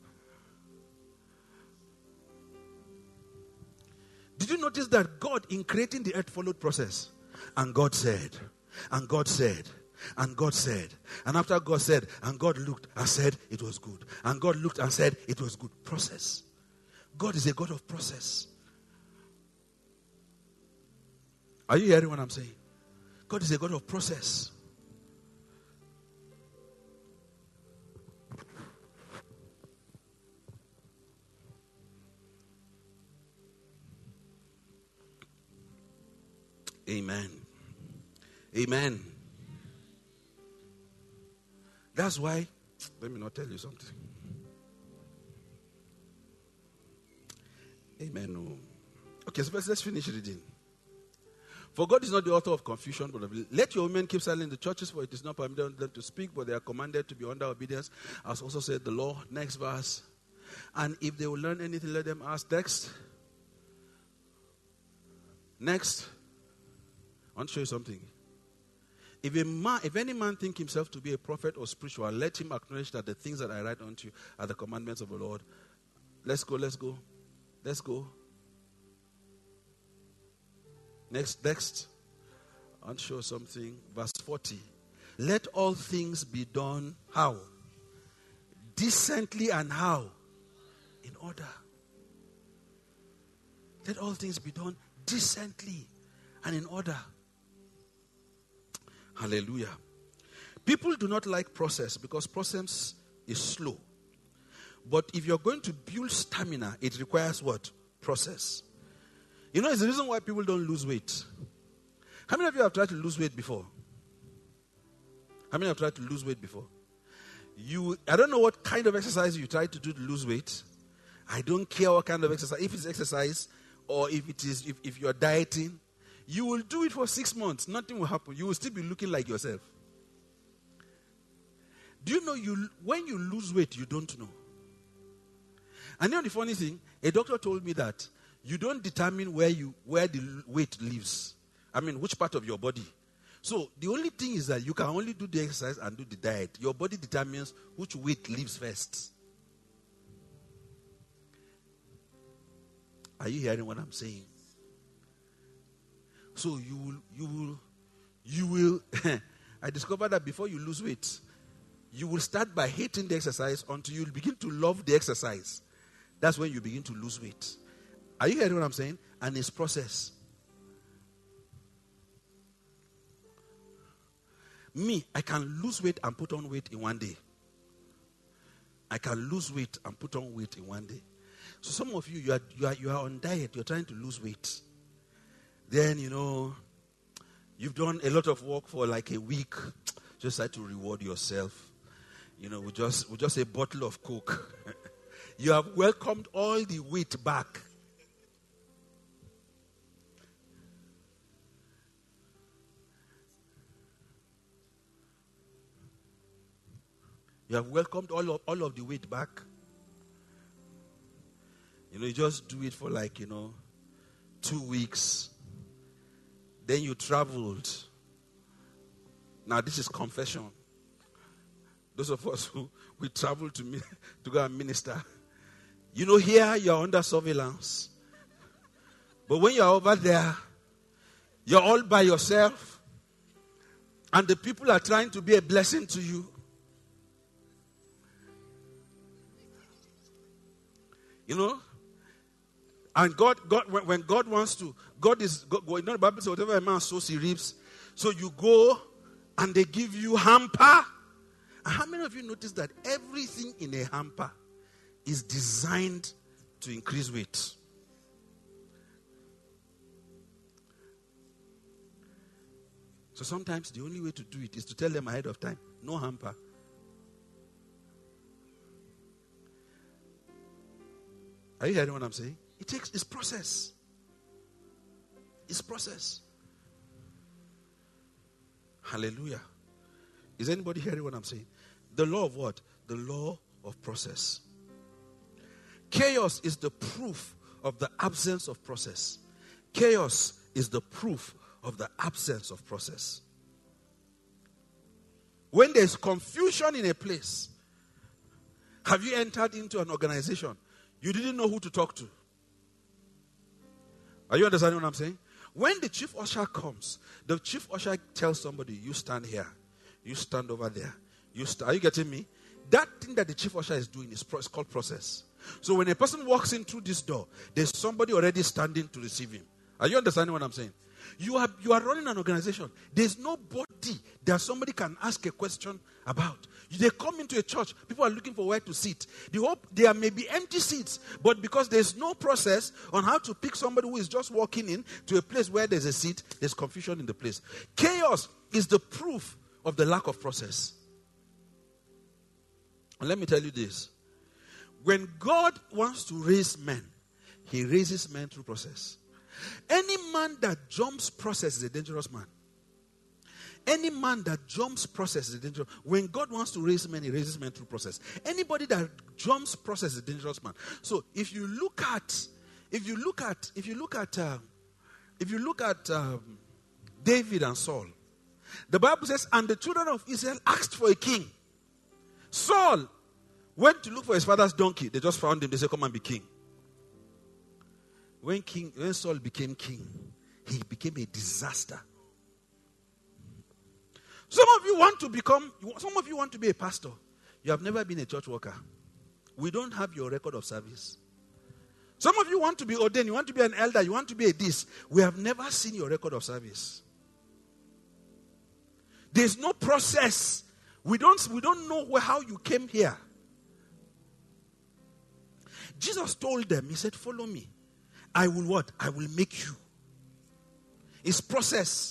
Did you notice that God in creating the earth followed process? And God said, and God said, and God said. And after God said, and God looked and said, it was good. And God looked and said, it was good. Process. God is a God of process. Are you hearing what I'm saying? God is a God of process. Amen. Amen. That's why, let me not tell you something. Amen. Okay, so let's finish reading. For God is not the author of confusion, but let your women keep silent in the churches, for it is not permitted them to speak, but they are commanded to be under obedience, as also said the law. Next verse. And if they will learn anything, let them ask. Next. I want to show you something. If any man think himself to be a prophet or spiritual, let him acknowledge that the things that I write unto you are the commandments of the Lord. Let's go. Next. want to show something. Verse 40. Let all things be done how? Decently and how? In order. Let all things be done decently and in order. Hallelujah. People do not like process because process is slow. But if you're going to build stamina, it requires what? Process. You know, it's the reason why people don't lose weight. How many of you have tried to lose weight before? How many have tried to lose weight before? I don't know what kind of exercise you try to do to lose weight. I don't care what kind of exercise. If it's exercise or if you're dieting, you will do it for 6 months. Nothing will happen. You will still be looking like yourself. Do you know when you lose weight, you don't know? And you know the funny thing? A doctor told me that you don't determine where the weight lives. I mean, which part of your body. So the only thing is that you can only do the exercise and do the diet. Your body determines which weight lives first. Are you hearing what I'm saying? So you will I discovered that before you lose weight, you will start by hating the exercise until you begin to love the exercise. That's when you begin to lose weight. Are you hearing what I'm saying? And it's process. Me, I can lose weight and put on weight in one day. I can lose weight and put on weight in one day. So some of you are on diet. You're trying to lose weight. Then, you've done a lot of work for like a week. Just try to reward yourself. With just a bottle of Coke. You have welcomed all the weight back. You have welcomed all of the weight back. You just do it for 2 weeks. Then you traveled. Now this is confession. Those of us we travel to go and minister. Here you're under surveillance. But when you're over there, you're all by yourself. And the people are trying to be a blessing to you. And God, when God wants to, the Bible says, whatever a man sows, he reaps. So you go and they give you hamper. And how many of you notice that everything in a hamper is designed to increase weight? So sometimes the only way to do it is to tell them ahead of time, no hamper. Are you hearing what I'm saying? It's process. It's process. Hallelujah. Is anybody hearing what I'm saying? The law of what? The law of process. Chaos is the proof of the absence of process. Chaos is the proof of the absence of process. When there's confusion in a place, have you entered into an organization? You didn't know who to talk to. Are you understanding what I'm saying? When the chief usher comes, the chief usher tells somebody, you stand here. You stand over there. Are you getting me? That thing that the chief usher is doing is called process. So when a person walks in through this door, there's somebody already standing to receive him. Are you understanding what I'm saying? You are running an organization. There's nobody that somebody can ask a question about. They come into a church, people are looking for where to sit. They hope there may be empty seats, but because there's no process on how to pick somebody who is just walking in to a place where there's a seat, there's confusion in the place. Chaos is the proof of the lack of process. And let me tell you this. When God wants to raise men, he raises men through process. Any man that jumps process is a dangerous man. Any man that jumps process is a dangerous. When God wants to raise men, he raises men through process. Anybody that jumps process is a dangerous man. So if you look at David and Saul, the Bible says, and the children of Israel asked for a king. Saul went to look for his father's donkey. They just found him. They said, come and be king. When Saul became king, he became a disaster. Some of you want to be a pastor. You have never been a church worker. We don't have your record of service. Some of you want to be ordained. You want to be an elder. You want to be a this. We have never seen your record of service. There's no process. We don't know how you came here. Jesus told them, he said, follow me. I will what? I will make you. It's process.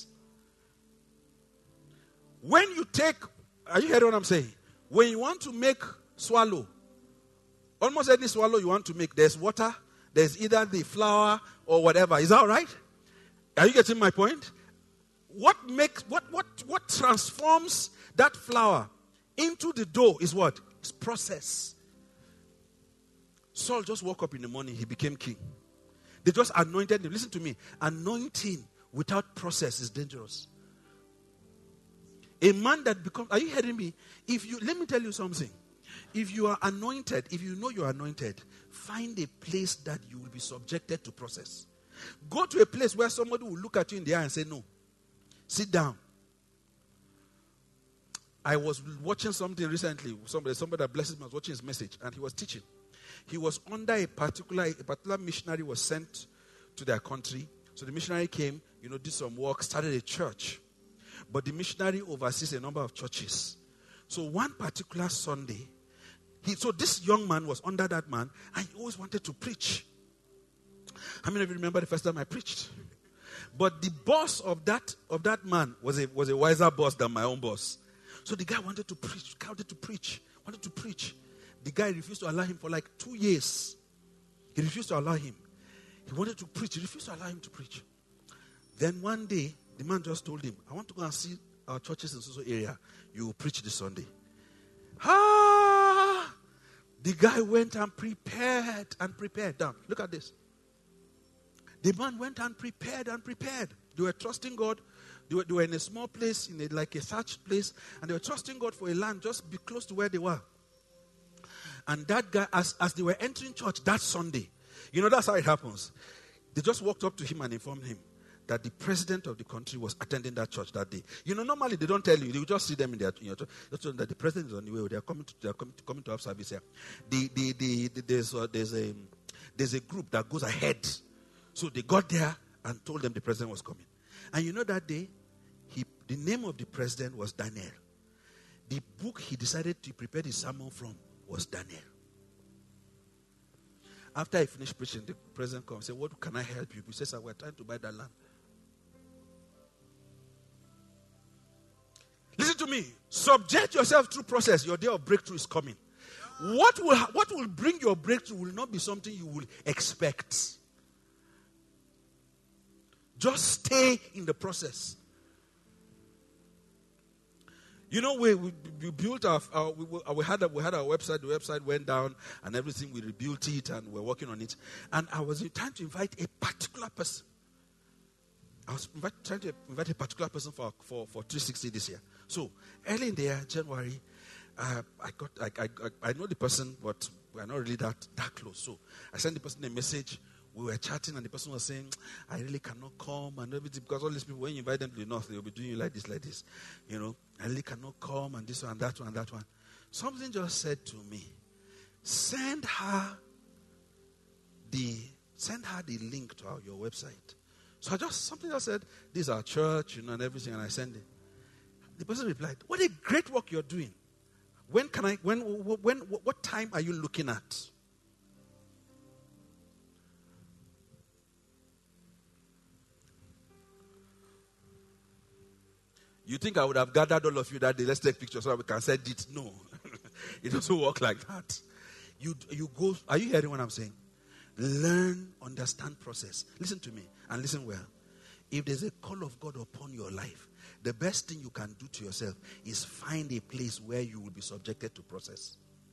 When you take, are you hearing what I'm saying? When you want to make swallow, almost any swallow you want to make, there's water, there's either the flour or whatever. Is that all right? Are you getting my point? What transforms that flour into the dough is what? It's process. Saul just woke up in the morning, he became king. They just anointed him. Listen to me. Anointing without process is dangerous. A man that becomes, are you hearing me? Let me tell you something. If you are anointed, if you know you are anointed, find a place that you will be subjected to process. Go to a place where somebody will look at you in the eye and say, no, sit down. I was watching something recently. Somebody that blesses me was watching his message, and he was teaching. He was under a particular missionary was sent to their country. So the missionary came, did some work, started a church. But the missionary oversees a number of churches. So one particular Sunday, so this young man was under that man, and he always wanted to preach. How many of you remember the first time I preached? But the boss of that man was a wiser boss than my own boss. So the guy wanted to preach. The guy refused to allow him for like 2 years. He refused to allow him. He wanted to preach. He refused to allow him to preach. Then one day, the man just told him, I want to go and see our churches in so area. You will preach this Sunday. The guy went and prepared. Down. Look at this. The man went and prepared. They were trusting God. They were in a small place, like a thatched place, and they were trusting God for a land just be close to where they were. And that guy, as they were entering church that Sunday, that's how it happens. They just walked up to him and informed him that the president of the country was attending that church that day. Normally they don't tell you. They will just see them in your church. Just tell them that the president is on the way. They are coming to have service here. There's a group that goes ahead. So they got there and told them the president was coming. And that day, the name of the president was Daniel. The book he decided to prepare his sermon from was Daniel. After I finished preaching, the president comes and said, what can I help you? He says, we're trying to buy that land. Listen to me. Subject yourself through process. Your day of breakthrough is coming. What will bring your breakthrough will not be something you will expect. Just stay in the process. We built we had our website. The website went down and everything. We rebuilt it and we're working on it. And I was trying to invite a particular person. Trying to invite a particular person for 360 this year. So early in the year, January, I know the person, but we're not really that close. So I sent the person a message. We were chatting, and the person was saying, I really cannot come and everything, because all these people, when you invite them to the north, they'll be doing you like this. I really cannot come, and this one, and that one. Something just said to me, send her the link to your website. So something just said, this is our church, and everything, and I send it. The person replied, what a great work you're doing. What time are you looking at? You think I would have gathered all of you that day? Let's take pictures so that we can send it. No. It doesn't work like that. You go. Are you hearing what I'm saying? Learn, understand process. Listen to me and listen well. If there's a call of God upon your life, the best thing you can do to yourself is find a place where you will be subjected to process.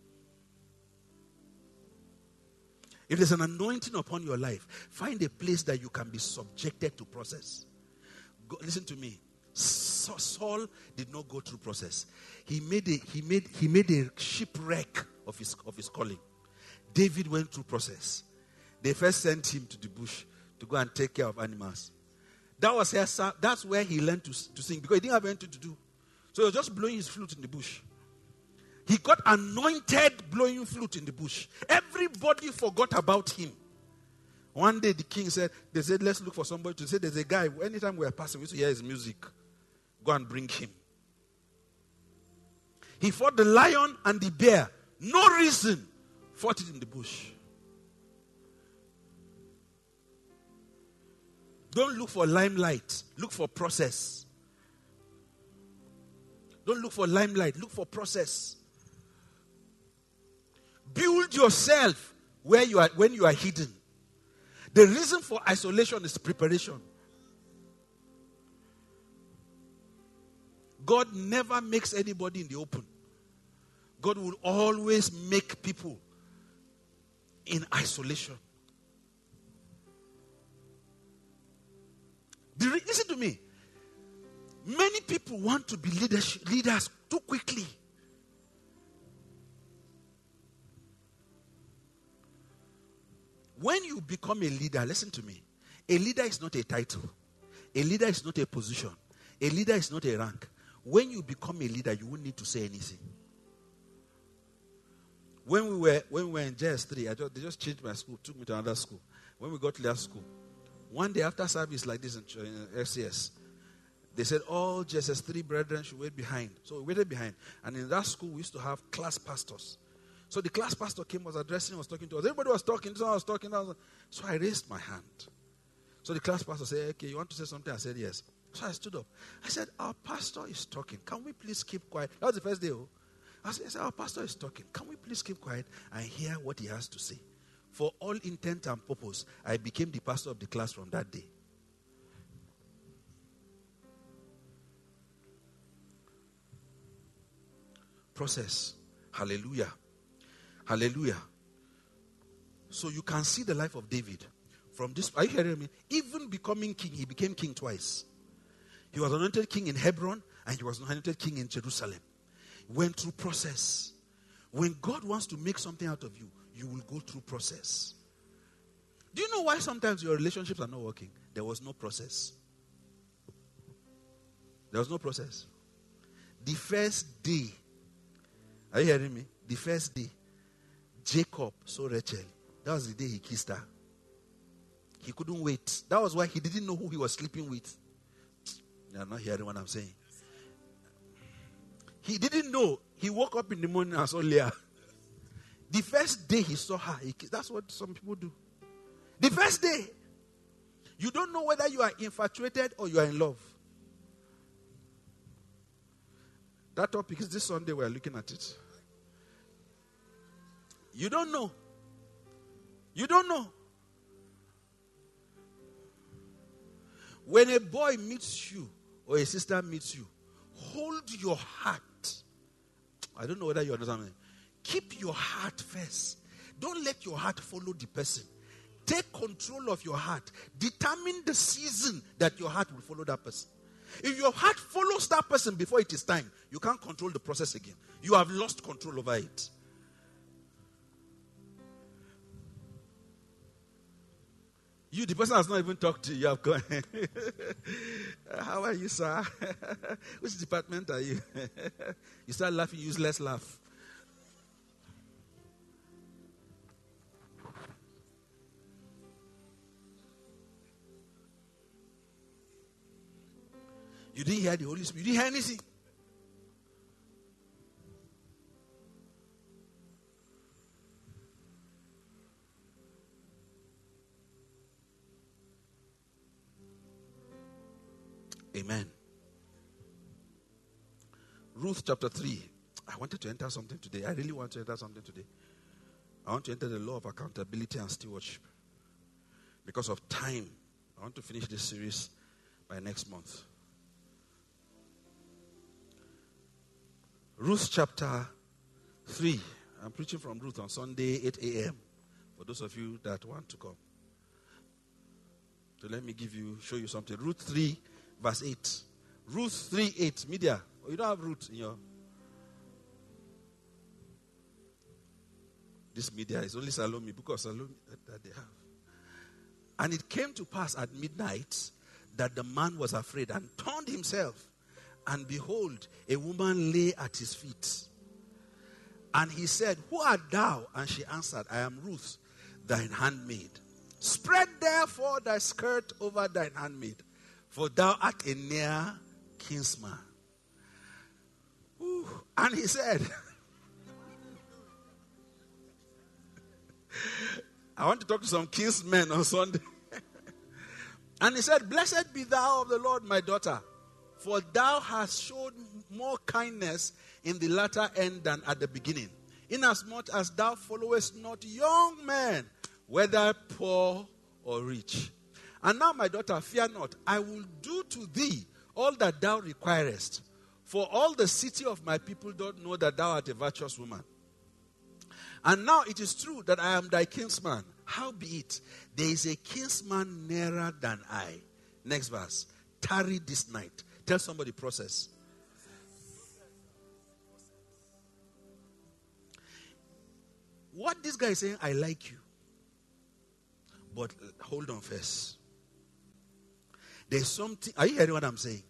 If there's an anointing upon your life, find a place that you can be subjected to process. Listen to me. Saul did not go through process. He made a shipwreck of his calling. David went through process. They first sent him to the bush to go and take care of animals. That's where he learned to sing, because he didn't have anything to do. So he was just blowing his flute in the bush. He got anointed blowing flute in the bush. Everybody forgot about him. One day the king said, they said, let's look for somebody to say, there's a guy, anytime we are passing, we used to hear his music. Go and bring him. He fought the lion and the bear. No reason. Fought it in the bush. Don't look for limelight. Look for process. Don't look for limelight. Look for process. Build yourself where you are when you are hidden. The reason for isolation is preparation. God never makes anybody in the open. God will always make people in isolation. Listen to me. Many people want to be leaders too quickly. When you become a leader, listen to me. A leader is not a title. A leader is not a position. A leader is not a rank. When you become a leader, you won't need to say anything. When we were in JS3, they just changed my school, took me to another school. When we got to that school, one day after service like this in FCS, they said all JSS3 brethren should wait behind. So we waited behind. And in that school, we used to have class pastors. So the class pastor came, was addressing, was talking to us. Everybody was talking. So I was talking. So I raised my hand. So the class pastor said, okay, you want to say something? I said, yes. So I stood up. I said, our pastor is talking. Can we please keep quiet? That was the first day. I said, our pastor is talking. Can we please keep quiet and hear what he has to say? For all intent and purpose, I became the pastor of the class from that day. Process. Hallelujah. Hallelujah. So you can see the life of David. From this, are you hearing me? Even becoming king, he became king twice. He was anointed king in Hebron and he was anointed king in Jerusalem. Went through process. When God wants to make something out of you, you will go through process. Do you know why sometimes your relationships are not working? There was no process. There was no process. The first day, are you hearing me? The first day, Jacob saw Rachel. That was the day he kissed her. He couldn't wait. That was why he didn't know who he was sleeping with. You're not hearing what I'm saying. He didn't know. He woke up in the morning and saw Leah. The first day he saw her, that's what some people do. The first day. You don't know whether you are infatuated or you are in love. That topic is this Sunday we are looking at it. You don't know. You don't know. When a boy meets you or a sister meets you, hold your heart. I don't know whether you understand me. Keep your heart first. Don't let your heart follow the person. Take control of your heart. Determine the season that your heart will follow that person. If your heart follows that person before it is time, you can't control the process again. You have lost control over it. You, the person has not even talked to you. You have gone. How are you, sir? Which department are you? You start laughing, useless laugh. You didn't hear the Holy Spirit. You didn't hear anything. Amen. Ruth chapter 3. I wanted to enter something today. I really want to enter something today. I want to enter the law of accountability and stewardship. Because of time, I want to finish this series by next month. Ruth chapter 3. I'm preaching from Ruth on Sunday, 8 a.m. For those of you that want to come. So let me show you something. Ruth 3, verse 8. Ruth 3, 8. Media. Oh, you don't have Ruth in your... This media is only Salome, book of Salome that they have. And it came to pass at midnight that the man was afraid and turned himself And behold, a woman lay at his feet. And he said, Who art thou? And she answered, I am Ruth, thine handmaid. Spread therefore thy skirt over thine handmaid, for thou art a near kinsman. Ooh. And he said, I want to talk to some kinsmen on Sunday. And he said, Blessed be thou of the Lord, my daughter, for thou hast showed more kindness in the latter end than at the beginning, inasmuch as thou followest not young men, whether poor or rich. And now, my daughter, fear not. I will do to thee all that thou requirest. For all the city of my people don't know that thou art a virtuous woman. And now it is true that I am thy kinsman. Howbeit, there is a kinsman nearer than I. Next verse. Tarry this night. Tell somebody process. What this guy is saying, I like you. But hold on first. There's something. Are you hearing what I'm saying?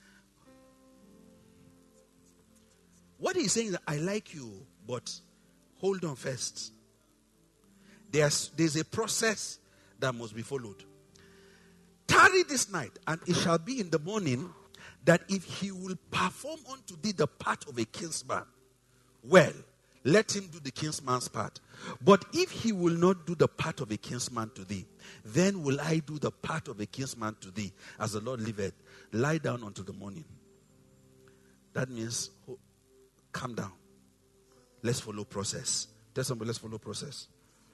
What he's saying is, I like you, but hold on first. There's a process that must be followed. Tarry this night, and it shall be in the morning that if he will perform unto thee the part of a kinsman, well, let him do the kinsman's part. But if he will not do the part of a kinsman to thee, then will I do the part of a kinsman to thee, as the Lord liveth. Lie down until the morning. That means, calm down. Let's follow process. Tell somebody, let's follow process.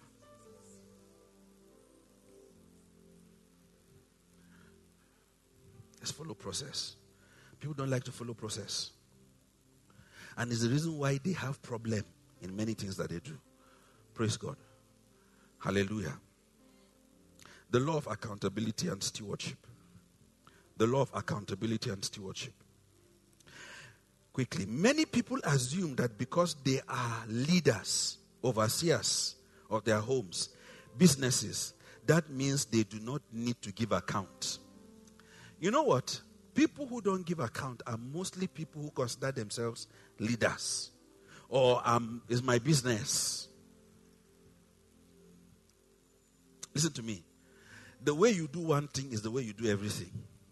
Let's follow process. People don't like to follow process. And it's the reason why they have problem in many things that they do. Praise God. Hallelujah. The law of accountability and stewardship. The law of accountability and stewardship. Quickly, many people assume that because they are leaders, overseers of their homes, businesses, that means they do not need to give account. You know what? People who don't give account are mostly people who consider themselves leaders. Or it's my business. Listen to me. The way you do one thing is the way you do everything.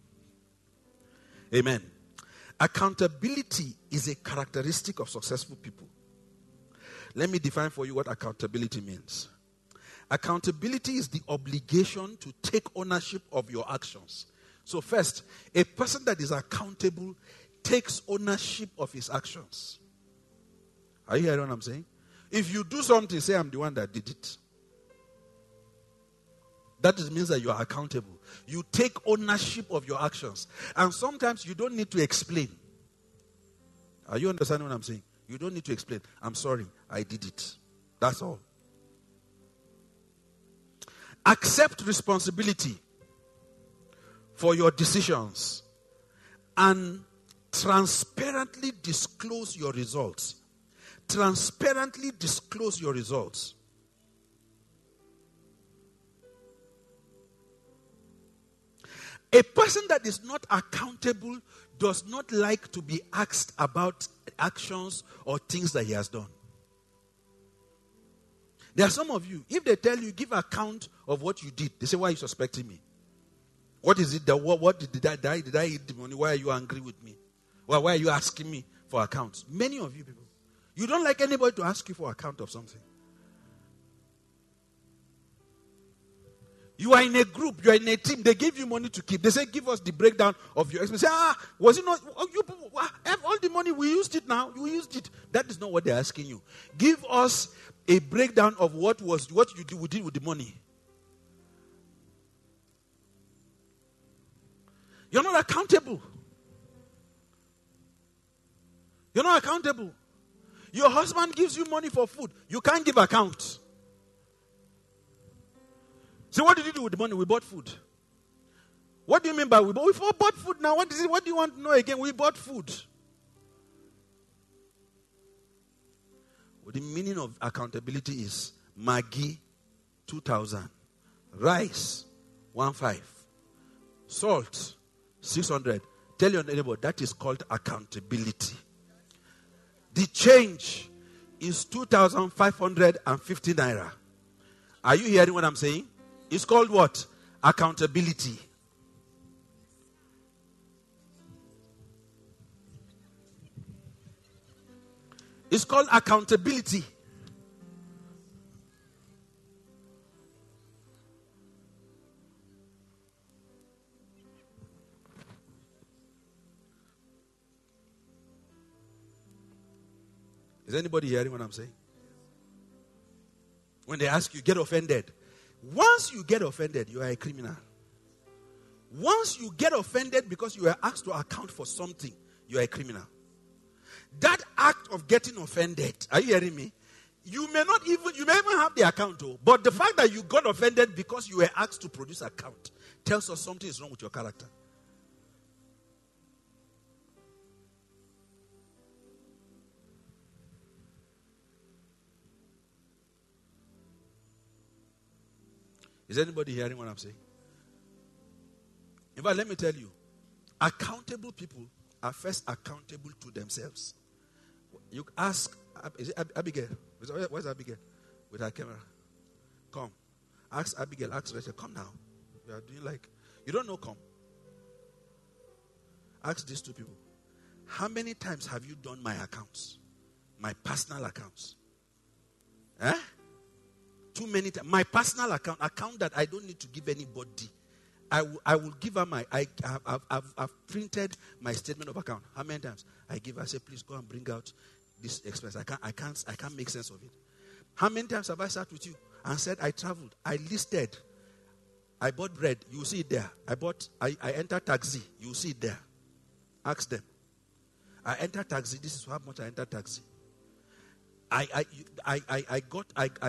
Amen. Accountability is a characteristic of successful people. Let me define for you what accountability means. Accountability is the obligation to take ownership of your actions. So first, a person that is accountable takes ownership of his actions. Are you hearing what I'm saying? If you do something, say, I'm the one that did it. That means that you are accountable. You take ownership of your actions. And sometimes you don't need to explain. Are you understanding what I'm saying? You don't need to explain. I'm sorry, I did it. That's all. Accept responsibility for your decisions and transparently disclose your results. Transparently disclose your results. A person that is not accountable does not like to be asked about actions or things that he has done. There are some of you, if they tell you, give account of what you did, they say, why are you suspecting me? What is it that, what did I eat the money? Why are you angry with me? Why are you asking me for accounts? Many of you people, you don't like anybody to ask you for account of something. You are in a group, you are in a team, they give you money to keep. They say, give us the breakdown of your expenses. Was it not, all the money, we used it now, you used it. That is not what they're asking you. Give us a breakdown of what you did with the money. You're not accountable. You're not accountable. Your husband gives you money for food. You can't give account. So what did you do with the money? We bought food. What do you mean by we bought? We bought food now. What is it? What do you want to know again? We bought food. Well, the meaning of accountability is Maggi 2,000, rice 1,500, salt 600, Tell your neighbor, that is called accountability. The change is 2,550 naira. Are you hearing what I'm saying? It's called what? Accountability. It's called accountability. Is anybody hearing what I'm saying? When they ask you, get offended. Once you get offended, you are a criminal. Once you get offended because you are asked to account for something, you are a criminal. That act of getting offended, are you hearing me? You may even have the account, but the fact that you got offended because you were asked to produce account tells us something is wrong with your character. Is anybody hearing what I'm saying? In fact, let me tell you, accountable people are first accountable to themselves. You ask, is it Abigail? Where's Abigail? With her camera. Come. Ask Abigail, ask Rachel, come now. We are doing like, you don't know, come. Ask these two people. How many times have you done my accounts? My personal accounts? Too many times. My personal account that I don't need to give anybody. I will give her I've printed my statement of account. How many times? I give her, I say, please go and bring out this expense. I can't make sense of it. How many times have I sat with you and said I traveled? I listed. I bought bread. You will see it there. I entered taxi. You will see it there. Ask them. I entered taxi. This is how much I entered taxi. I got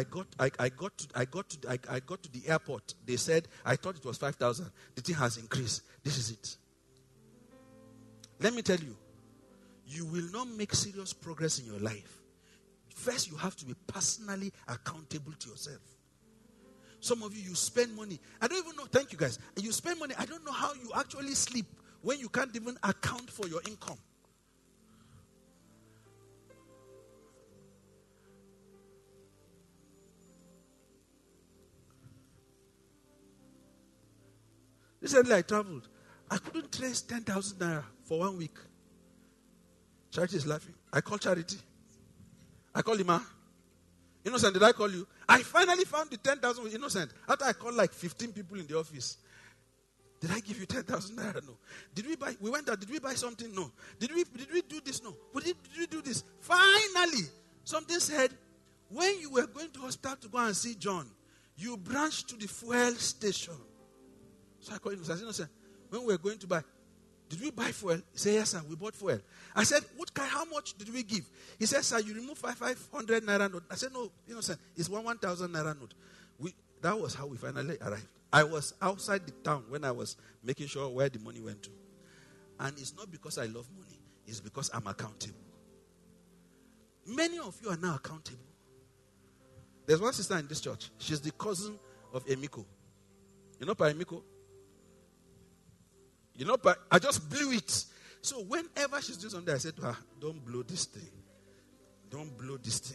to the airport. They said, I thought it was 5,000. The thing has increased. This is it. Let me tell you, you will not make serious progress in your life. First, you have to be personally accountable to yourself. Some of you spend money. I don't even know. Thank you, guys. You spend money. I don't know how you actually sleep when you can't even account for your income. Recently, I traveled. I couldn't trace 10,000 naira for 1 week. Charity is laughing. I called Charity. I called Ima. Innocent, did I call you? I finally found the 10,000 with Innocent. After I called like 15 people in the office. Did I give you 10,000 naira? No. Did we buy? We went out. Did we buy something? No. Did we do this? No. Did we do this? Finally, something said, when you were going to hospital to go and see John, you branched to the fuel station. So I called him. I said, Innocent, when we were going to buy, did we buy fuel? He said, yes, sir, we bought fuel. I said, how much did we give? He said, sir, you remove 500 naira note. I said, no, Innocent, it's 1,000 naira note. That was how we finally arrived. I was outside the town when I was making sure where the money went to. And it's not because I love money. It's because I'm accountable. Many of you are now accountable. There's one sister in this church. She's the cousin of Emiko. You know Emiko? You know, I just blew it. So whenever she's doing something, I said to her, don't blow this thing. Don't blow this thing.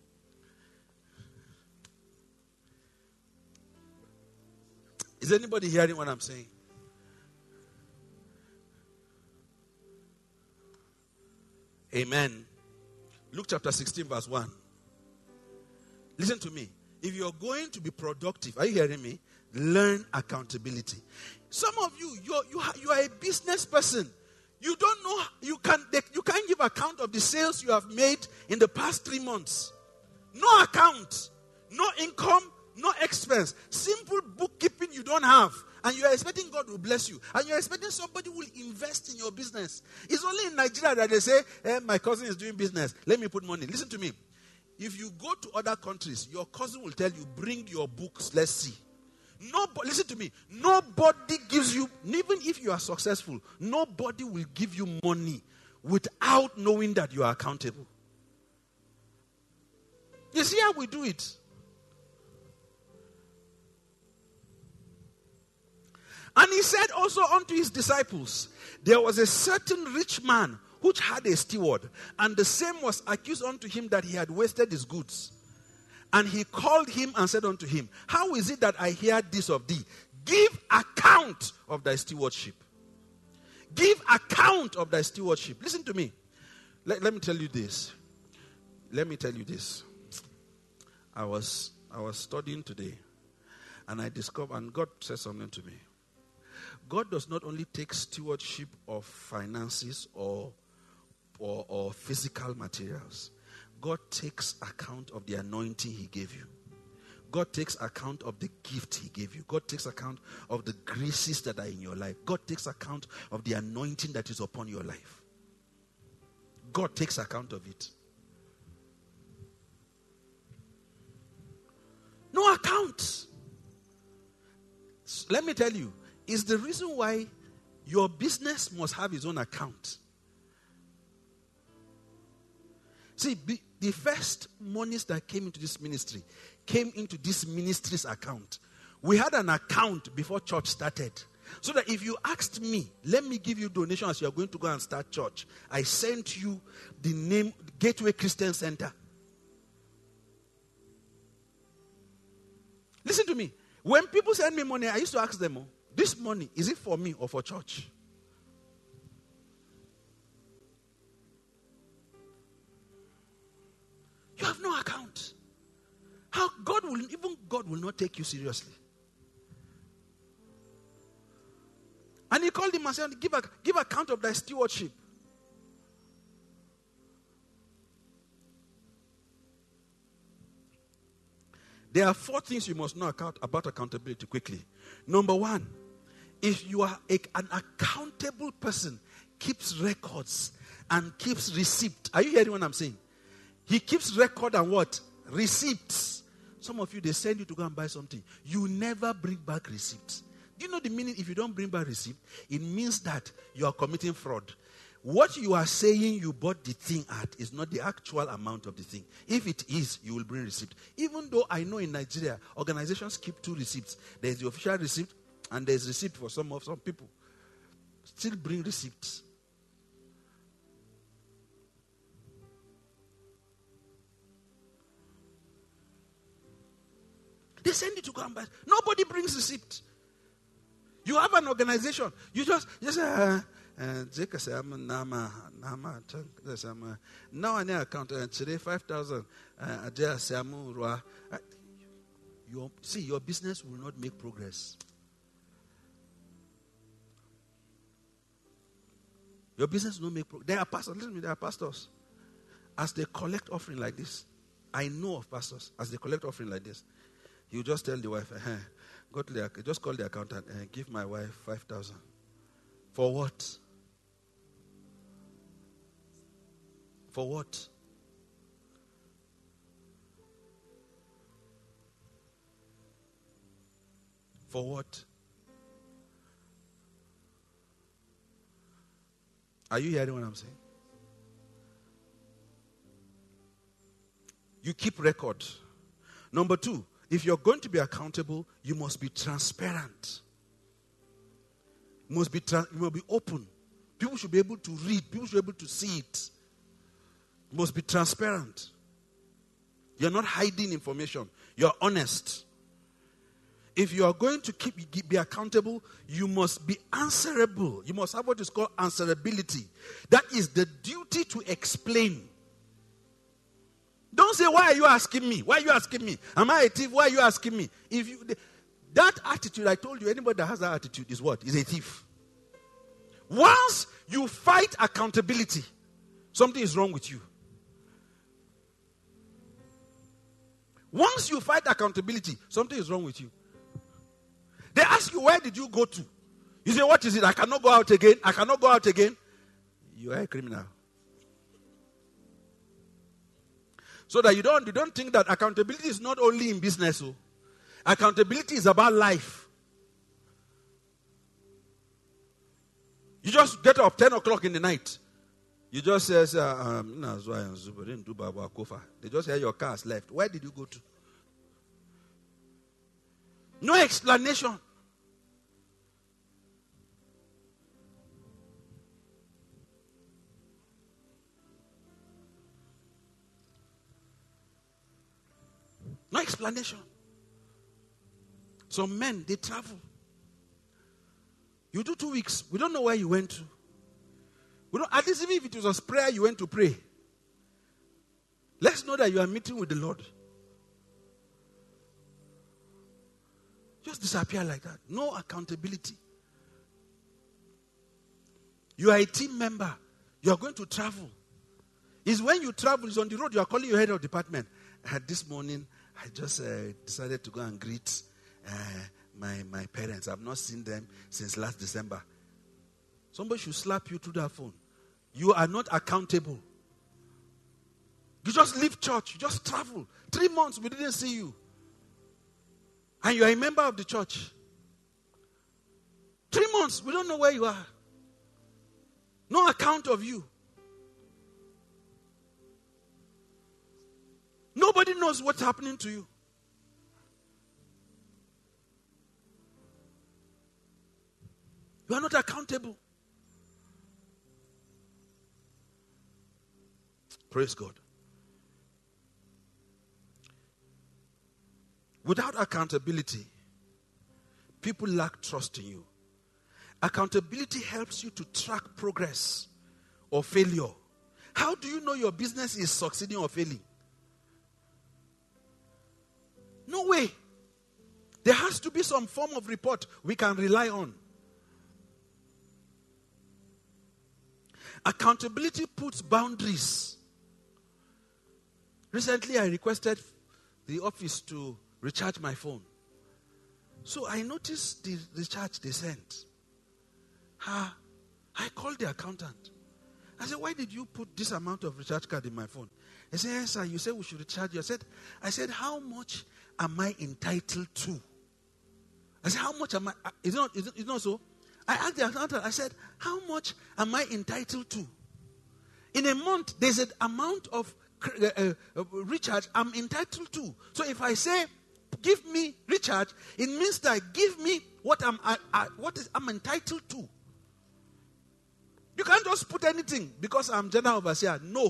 Is anybody hearing what I'm saying? Amen. Luke chapter 16 verse 1. Listen to me. If you're going to be productive, are you hearing me? Learn accountability. Some of you are a business person. You don't know, you can't give account of the sales you have made in the past 3 months. No account, no income, no expense. Simple bookkeeping you don't have. And you are expecting God will bless you. And you are expecting somebody will invest in your business. It's only in Nigeria that they say, my cousin is doing business. Let me put money. Listen to me. If you go to other countries, your cousin will tell you, bring your books, let's see. Listen to me. Nobody gives you, even if you are successful, nobody will give you money without knowing that you are accountable. You see how we do it? And he said also unto his disciples, there was a certain rich man which had a steward, and the same was accused unto him that he had wasted his goods. And he called him and said unto him, how is it that I hear this of thee? Give account of thy stewardship. Give account of thy stewardship. Listen to me. Let me tell you this. Let me tell you this. I was studying today, and I discovered, and God said something to me. God does not only take stewardship of finances or physical materials. God takes account of the anointing he gave you. God takes account of the gift he gave you. God takes account of the graces that are in your life. God takes account of the anointing that is upon your life. God takes account of it. No account. Let me tell you, it's the reason why your business must have its own account. See, the first monies that came into this ministry came into this ministry's account. We had an account before church started. So that if you asked me, let me give you donation as you are going to go and start church, I sent you the name Gateway Christian Center. Listen to me. When people send me money, I used to ask them, this money, is it for me or for church? You have no account. How God will not take you seriously. And he called him and said, give account of thy stewardship. There are 4 things you must know about accountability quickly. Number 1, if you are an accountable person, keeps records and keeps receipt. Are you hearing what I'm saying? He keeps record and what? Receipts. Some of you, they send you to go and buy something. You never bring back receipts. Do you know the meaning if you don't bring back receipt? It means that you are committing fraud. What you are saying you bought the thing at is not the actual amount of the thing. If it is, you will bring receipt. Even though I know in Nigeria, organizations keep 2 receipts. There is the official receipt and there is receipt for some people. Still bring receipts. They send you to go and buy. Nobody brings receipt. You have an organization. You just now I need account today 5,000. See, your business will not make progress. Your business will not make progress. There are pastors. Listen to me. There are pastors. As they collect offering like this, I know of pastors. As they collect offering like this, you just tell the wife, just call the accountant and give my wife 5,000. For what? For what? For what? Are you hearing what I'm saying? You keep record. Number 2, if you're going to be accountable, you must be transparent. You must be open. People should be able to read. People should be able to see it. You must be transparent. You're not hiding information. You're honest. If you are going to be accountable, you must be answerable. You must have what is called answerability. That is the duty to explain. Don't say, why are you asking me? Why are you asking me? Am I a thief? Why are you asking me? That attitude, I told you, anybody that has that attitude is what? Is a thief. Once you fight accountability, something is wrong with you. Once you fight accountability, something is wrong with you. They ask you, where did you go to? You say, what is it? I cannot go out again. I cannot go out again. You are a criminal. So that you don't think that accountability is not only in business. Accountability is about life. You just get up 10 o'clock in the night. You just say, they just hear your car has left. Where did you go to? No explanation. explanation. Some men, they travel. You do 2 weeks. We don't know where you went to. We don't, at least even if it was a prayer you went to pray. Let's know that you are meeting with the Lord. Just disappear like that. No accountability. You are a team member. You are going to travel. It's when you travel, it's on the road, you are calling your head of department. This morning, I just decided to go and greet my parents. I've not seen them since last December. Somebody should slap you through that phone. You are not accountable. You just leave church. You just travel. 3 months, we didn't see you. And you are a member of the church. 3 months, we don't know where you are. No account of you. Nobody knows what's happening to you. You are not accountable. Praise God. Without accountability, people lack trust in you. Accountability helps you to track progress or failure. How do you know your business is succeeding or failing? No way. There has to be some form of report we can rely on. Accountability puts boundaries. Recently, I requested the office to recharge my phone. So I noticed the recharge they sent. I called the accountant. I said, why did you put this amount of recharge card in my phone? He said, yes, sir, you said we should recharge you. I said, how much am I entitled to? I said, how much am I? It's not so. I asked the accountant, I said, how much am I entitled to? In a month, there's an amount of recharge I'm entitled to. So if I say, give me recharge, it means that give me what I'm entitled to. You can't just put anything because I'm general overseer. No.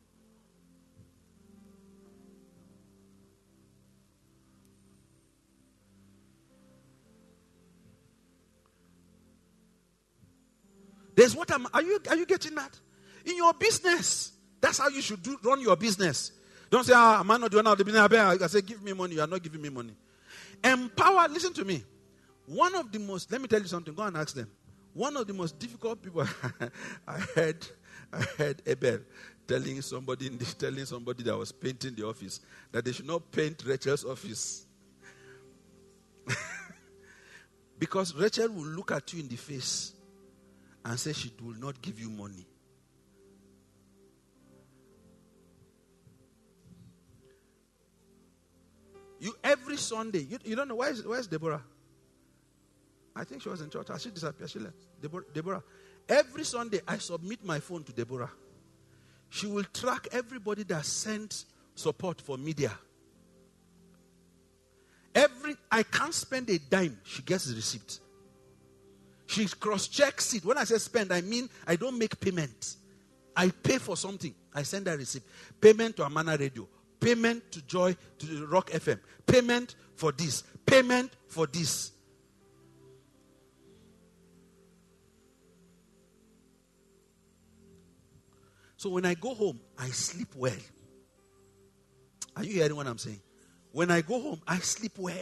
There's what are you getting that? In your business, that's how you should run your business. Don't say, am I not doing all the business? I say, give me money. You are not giving me money. Empower, listen to me. One of the most, let me tell you something. Go and ask them. One of the most difficult people, I heard Abel telling somebody that was painting the office that they should not paint Rachel's office. Because Rachel will look at you in the face and say she will not give you money. You every Sunday, you don't know, where's Deborah? I think she was in church. She disappeared. She left. Deborah. Every Sunday, I submit my phone to Deborah. She will track everybody that sent support for media. I can't spend a dime. She gets the receipt. She cross-checks it. When I say spend, I mean I don't make payment. I pay for something. I send a receipt. Payment to Amana Radio. Payment to Joy, to Rock FM. Payment for this. Payment for this. So when I go home, I sleep well. Are you hearing what I'm saying? When I go home, I sleep well.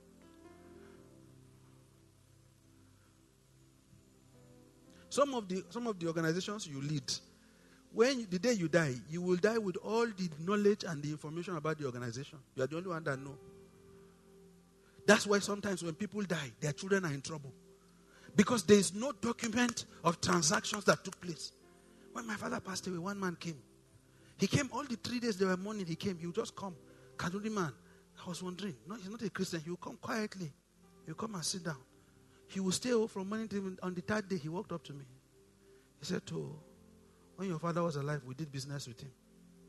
Some of the organizations you lead, the day you die, you will die with all the knowledge and the information about the organization. You are the only one that know. That's why sometimes when people die, their children are in trouble. Because there is no document of transactions that took place. When my father passed away, one man came. He came all the 3 days they were mourning. He came. He would just come. Kaduna man. I was wondering. No, he's not a Christian. He will come quietly. He will come and sit down. He will stay from morning till on the 3rd day. He walked up to me. He said, when your father was alive, we did business with him.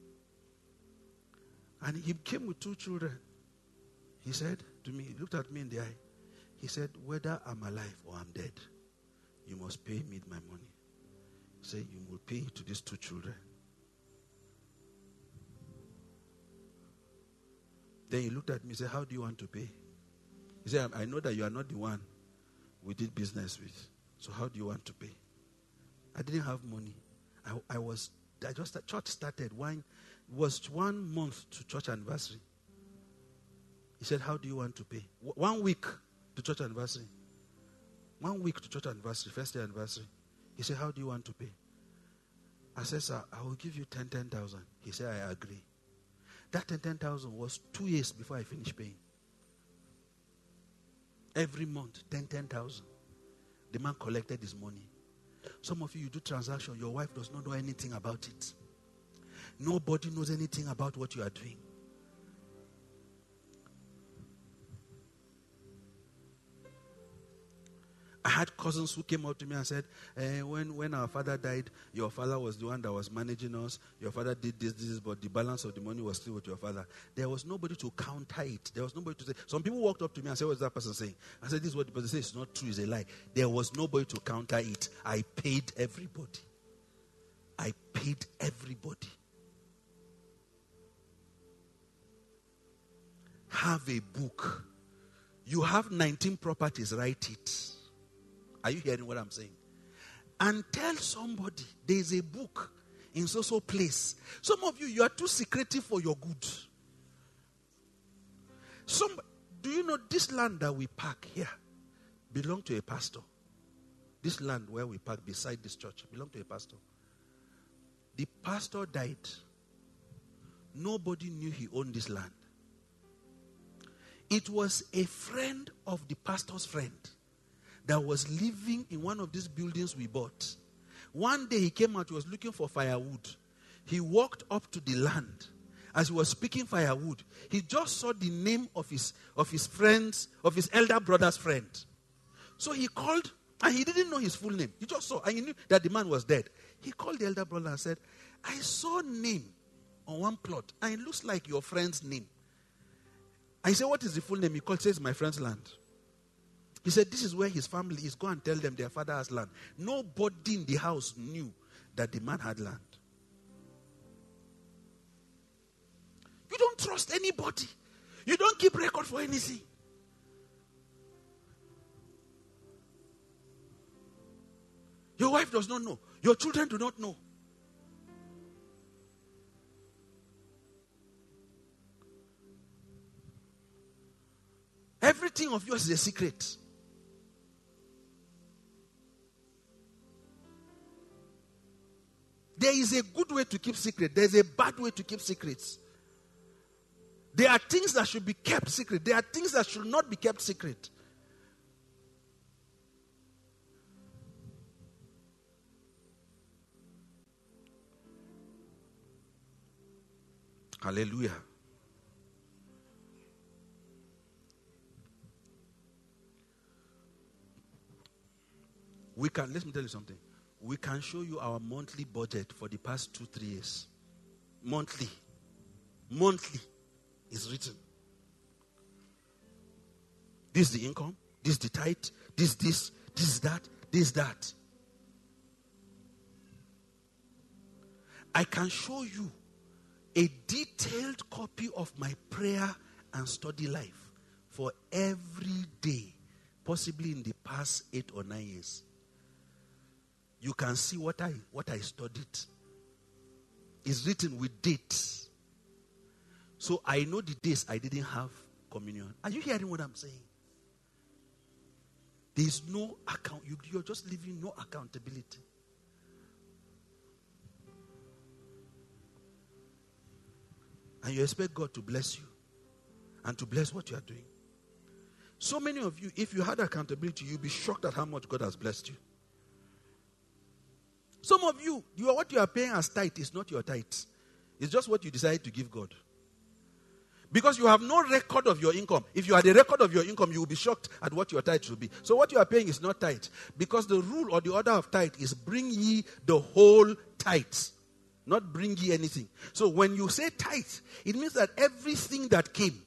And he came with 2 children. He said to me, he looked at me in the eye. He said, whether I'm alive or I'm dead, you must pay me my money. Say, you will pay to these 2 children. Then he looked at me and said, how do you want to pay? He said, I know that you are not the one we did business with. So how do you want to pay? I didn't have money. Church started. Was 1 month to church anniversary. He said, how do you want to pay? 1 week to church anniversary. 1 week to church anniversary, first year anniversary. He said, how do you want to pay? I said, sir, I will give you 10,000. He said, I agree. That 10,000 was 2 years before I finished paying. Every month, 10,000. The man collected his money. Some of you do transaction, your wife does not know anything about it. Nobody knows anything about what you are doing. I had cousins who came up to me and said, when our father died, your father was the one that was managing us. Your father did this, but the balance of the money was still with your father. There was nobody to counter it. There was nobody to say. Some people walked up to me and said, what is that person saying? I said, this is what the person says. It's not true. It's a lie. There was nobody to counter it. I paid everybody. I paid everybody. Have a book. You have 19 properties. Write it. Are you hearing what I'm saying? And tell somebody there is a book in so place. Some of you are too secretive for your good. Do you know this land that we park here belongs to a pastor? This land where we park beside this church belongs to a pastor. The pastor died. Nobody knew he owned this land. It was a friend of the pastor's friend that was living in one of these buildings we bought. One day he came out, he was looking for firewood. He walked up to the land. As he was picking firewood, he just saw the name of his elder brother's friend. So he called, and he didn't know his full name. He just saw, and he knew that the man was dead. He called the elder brother and said, I saw a name on one plot, and it looks like your friend's name. I said, what is the full name? He called, says, my friend's land. He said, this is where his family is. Go and tell them their father has land. Nobody in the house knew that the man had land. You don't trust anybody. You don't keep record for anything. Your wife does not know. Your children do not know. Everything of yours is a secret. There is a good way to keep secret. There is a bad way to keep secrets. There are things that should be kept secret. There are things that should not be kept secret. Hallelujah. Let me tell you something. We can show you our monthly budget for the past 2-3 years. Monthly is written. This is the income, this is the tithe, this is that. I can show you a detailed copy of my prayer and study life for every day, possibly in the past 8 or 9 years. You can see what I studied. It's written with dates. So I know the days I didn't have communion. Are you hearing what I'm saying? There is no account. You're just living no accountability. And you expect God to bless you and to bless what you are doing. So many of you, if you had accountability, you'll be shocked at how much God has blessed you. Some of you, what you are paying as tithe is not your tithe. It's just what you decide to give God. Because you have no record of your income. If you had a record of your income, you will be shocked at what your tithe should be. So what you are paying is not tithe. Because the rule or the order of tithe is bring ye the whole tithe. Not bring ye anything. So when you say tithe, it means that everything that came.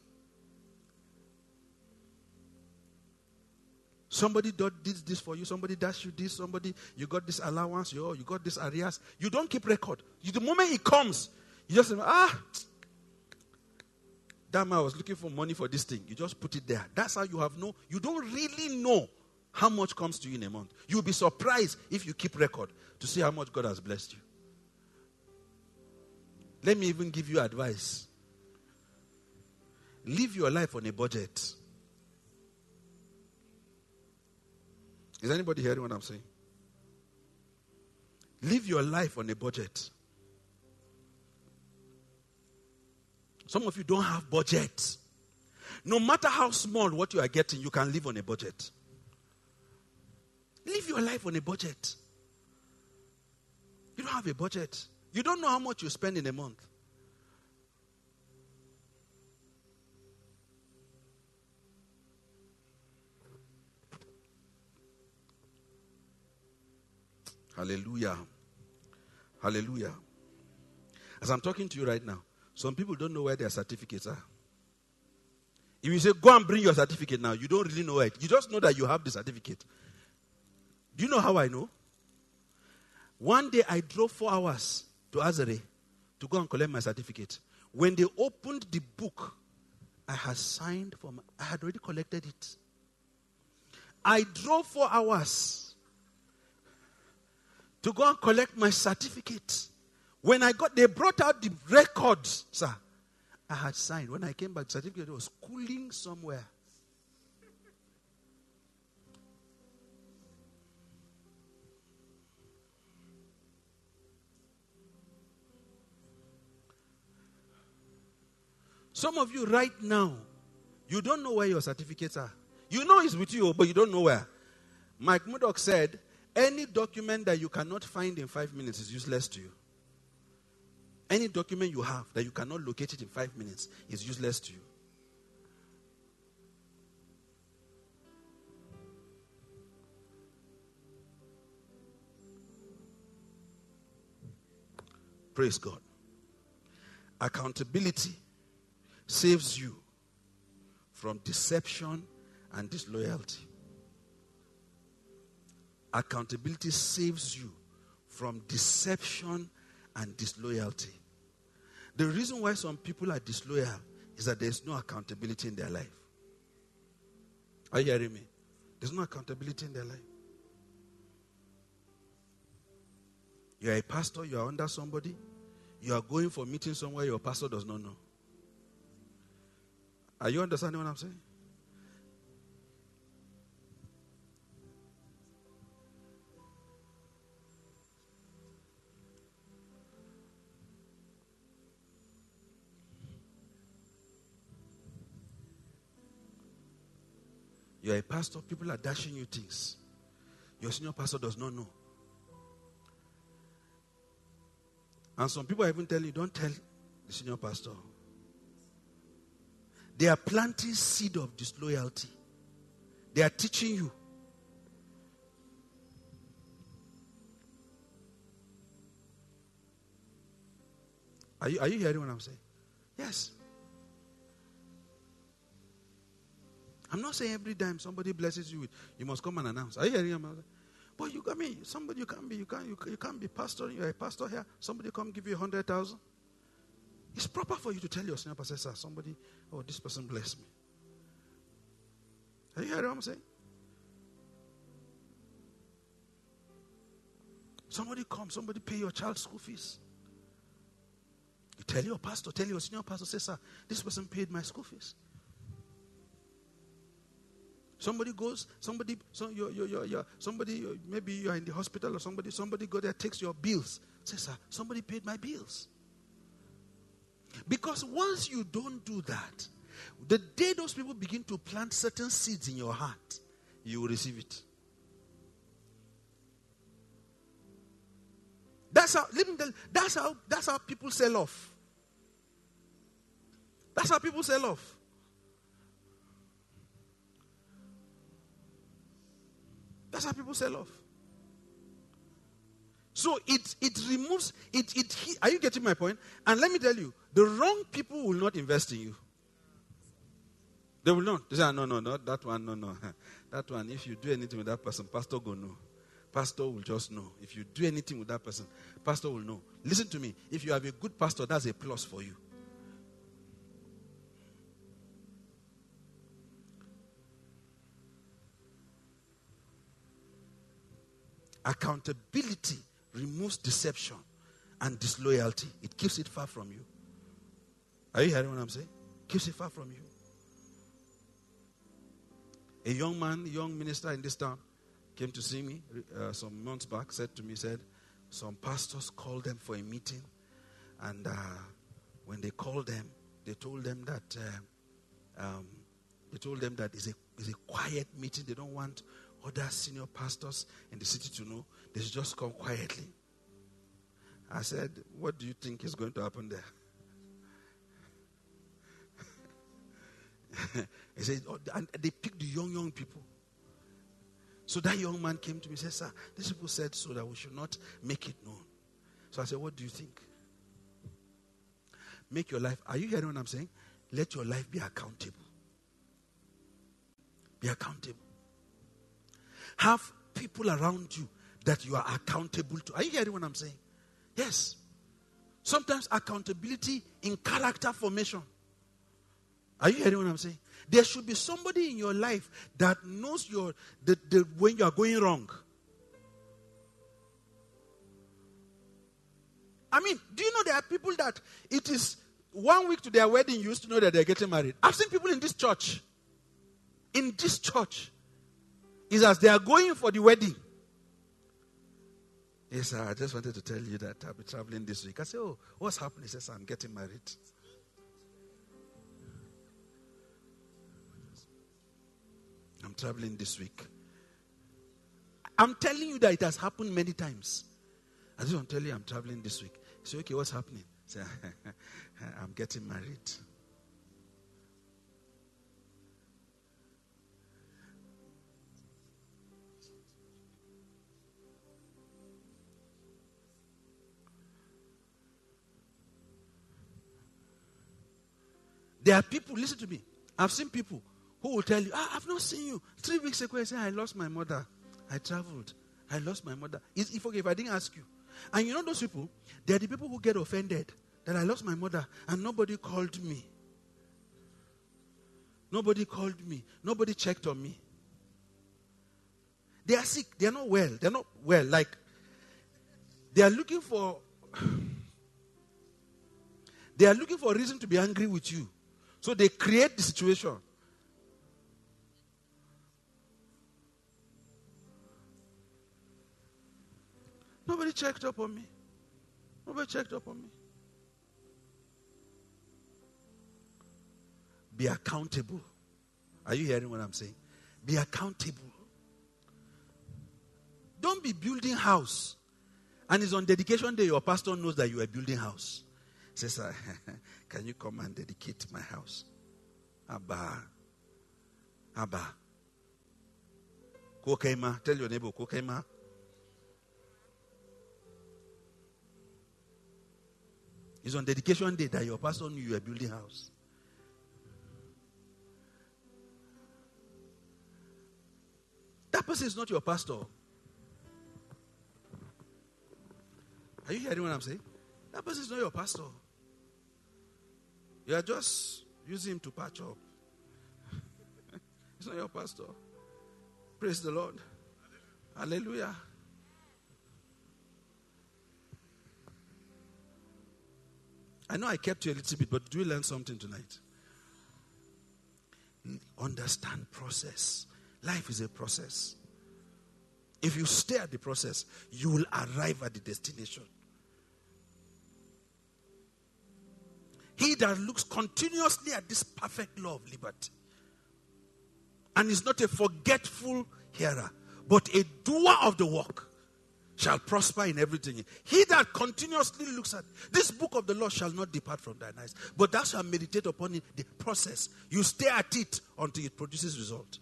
Somebody did this for you. Somebody dashed you this. You got this allowance. You got this arrears. You don't keep record. The moment it comes, you just say, that man was looking for money for this thing. You just put it there. That's how you you don't really know how much comes to you in a month. You'll be surprised if you keep record to see how much God has blessed you. Let me even give you advice. Live your life on a budget. Is anybody hearing what I'm saying? Live your life on a budget. Some of you don't have budget. No matter how small what you are getting, you can live on a budget. Live your life on a budget. You don't have a budget. You don't know how much you spend in a month. Hallelujah. Hallelujah. As I'm talking to you right now, some people don't know where their certificates are. If you say, go and bring your certificate now, you don't really know it. You just know that you have the certificate. Do you know how I know? One day I drove 4 hours to Azare to go and collect my certificate. When they opened the book, I had signed for I had already collected it. I drove 4 hours to go and collect my certificate. When they brought out the records, sir. I had signed. When I came back, the certificate was cooling somewhere. Some of you right now, you don't know where your certificates are. You know it's with you, but you don't know where. Mike Murdoch said, any document that you cannot find in 5 minutes is useless to you. Any document you have that you cannot locate it in 5 minutes is useless to you. Praise God. Accountability saves you from deception and disloyalty. Accountability saves you from deception and disloyalty. The reason why some people are disloyal is that there's no accountability in their life. Are you hearing me? There's no accountability in their life. You are a pastor, you are under somebody, you are going for a meeting somewhere your pastor does not know. Are you understanding what I'm saying? You are a pastor, people are dashing you things. Your senior pastor does not know. And some people are even telling you, don't tell the senior pastor. They are planting seed of disloyalty. They are teaching you. Are you hearing what I'm saying? Yes. I'm not saying every time somebody blesses you, you must come and announce. Are you hearing what I'm saying? But you can't be pastor. You're a pastor here. Somebody come give you 100,000. It's proper for you to tell your senior pastor, sir, this person blessed me. Are you hearing what I'm saying? Somebody pay your child's school fees. You tell your senior pastor, say, sir, this person paid my school fees. Somebody goes, maybe you are in the hospital or somebody go there, takes your bills. Say, sir, somebody paid my bills. Because once you don't do that, the day those people begin to plant certain seeds in your heart, you will receive it. That's how people sell off. That's how people sell off. That's how people sell off. So it removes it. Are you getting my point? And let me tell you, the wrong people will not invest in you. They will not. They say, no, not that one, no. That one, if you do anything with that person, pastor will know. Pastor will just know. If you do anything with that person, pastor will know. Listen to me. If you have a good pastor, that's a plus for you. Accountability removes deception and disloyalty. It keeps it far from you. Are you hearing what I'm saying? Keeps it far from you. A young minister in this town came to see me some months back, said to me, some pastors called them for a meeting, and when they called them, they told them that it's a quiet meeting. They don't want other senior pastors in the city to know. They should just come quietly. I said, what do you think is going to happen there? He said, and they picked the young people. So that young man came to me and said, sir, these people said so that we should not make it known. So I said, what do you think? Make your life, are you hearing what I'm saying? Let your life be accountable. Be accountable. Have people around you that you are accountable to. Are you hearing what I'm saying? Yes. Sometimes accountability in character formation. Are you hearing what I'm saying? There should be somebody in your life that knows when you are going wrong. I mean, do you know there are people that it is 1 week to their wedding, you used to know that they're getting married. I've seen people in this church. In this church. It's as they are going for the wedding. Yes, sir, I just wanted to tell you that I'll be traveling this week. I say, oh, what's happening? He says, I'm getting married. I'm traveling this week. I'm telling you that it has happened many times. I just want to tell you I'm traveling this week. I say, okay, what's happening? I say, I'm getting married. There are people, listen to me. I've seen people who will tell you, I've not seen you. 3 weeks ago, I said, I lost my mother. I traveled. I lost my mother. If I didn't ask you. And you know those people, they're the people who get offended that I lost my mother and nobody called me. Nobody called me. Nobody checked on me. They are sick. They are not well. They're not well. Like, they are looking for a reason to be angry with you. So they create the situation. Nobody checked up on me. Nobody checked up on me. Be accountable. Are you hearing what I'm saying? Be accountable. Don't be building house. And it's on dedication day your pastor knows that you are building house. He says, can you come and dedicate my house? Abba. Kokema. Tell your neighbor, Kokema. It's on dedication day that your pastor knew you were building house. That person is not your pastor. Are you hearing what I'm saying? That person is not your pastor. You are just using him to patch up. It's not your pastor. Praise the Lord. Hallelujah. I know I kept you a little bit, but do you learn something tonight? Understand process. Life is a process. If you stay at the process, you will arrive at the destination. He that looks continuously at this perfect law of liberty and is not a forgetful hearer, but a doer of the work, shall prosper in everything. He that continuously looks at this book of the law shall not depart from thine eyes, but thou shalt meditate upon it, the process. You stay at it until it produces result.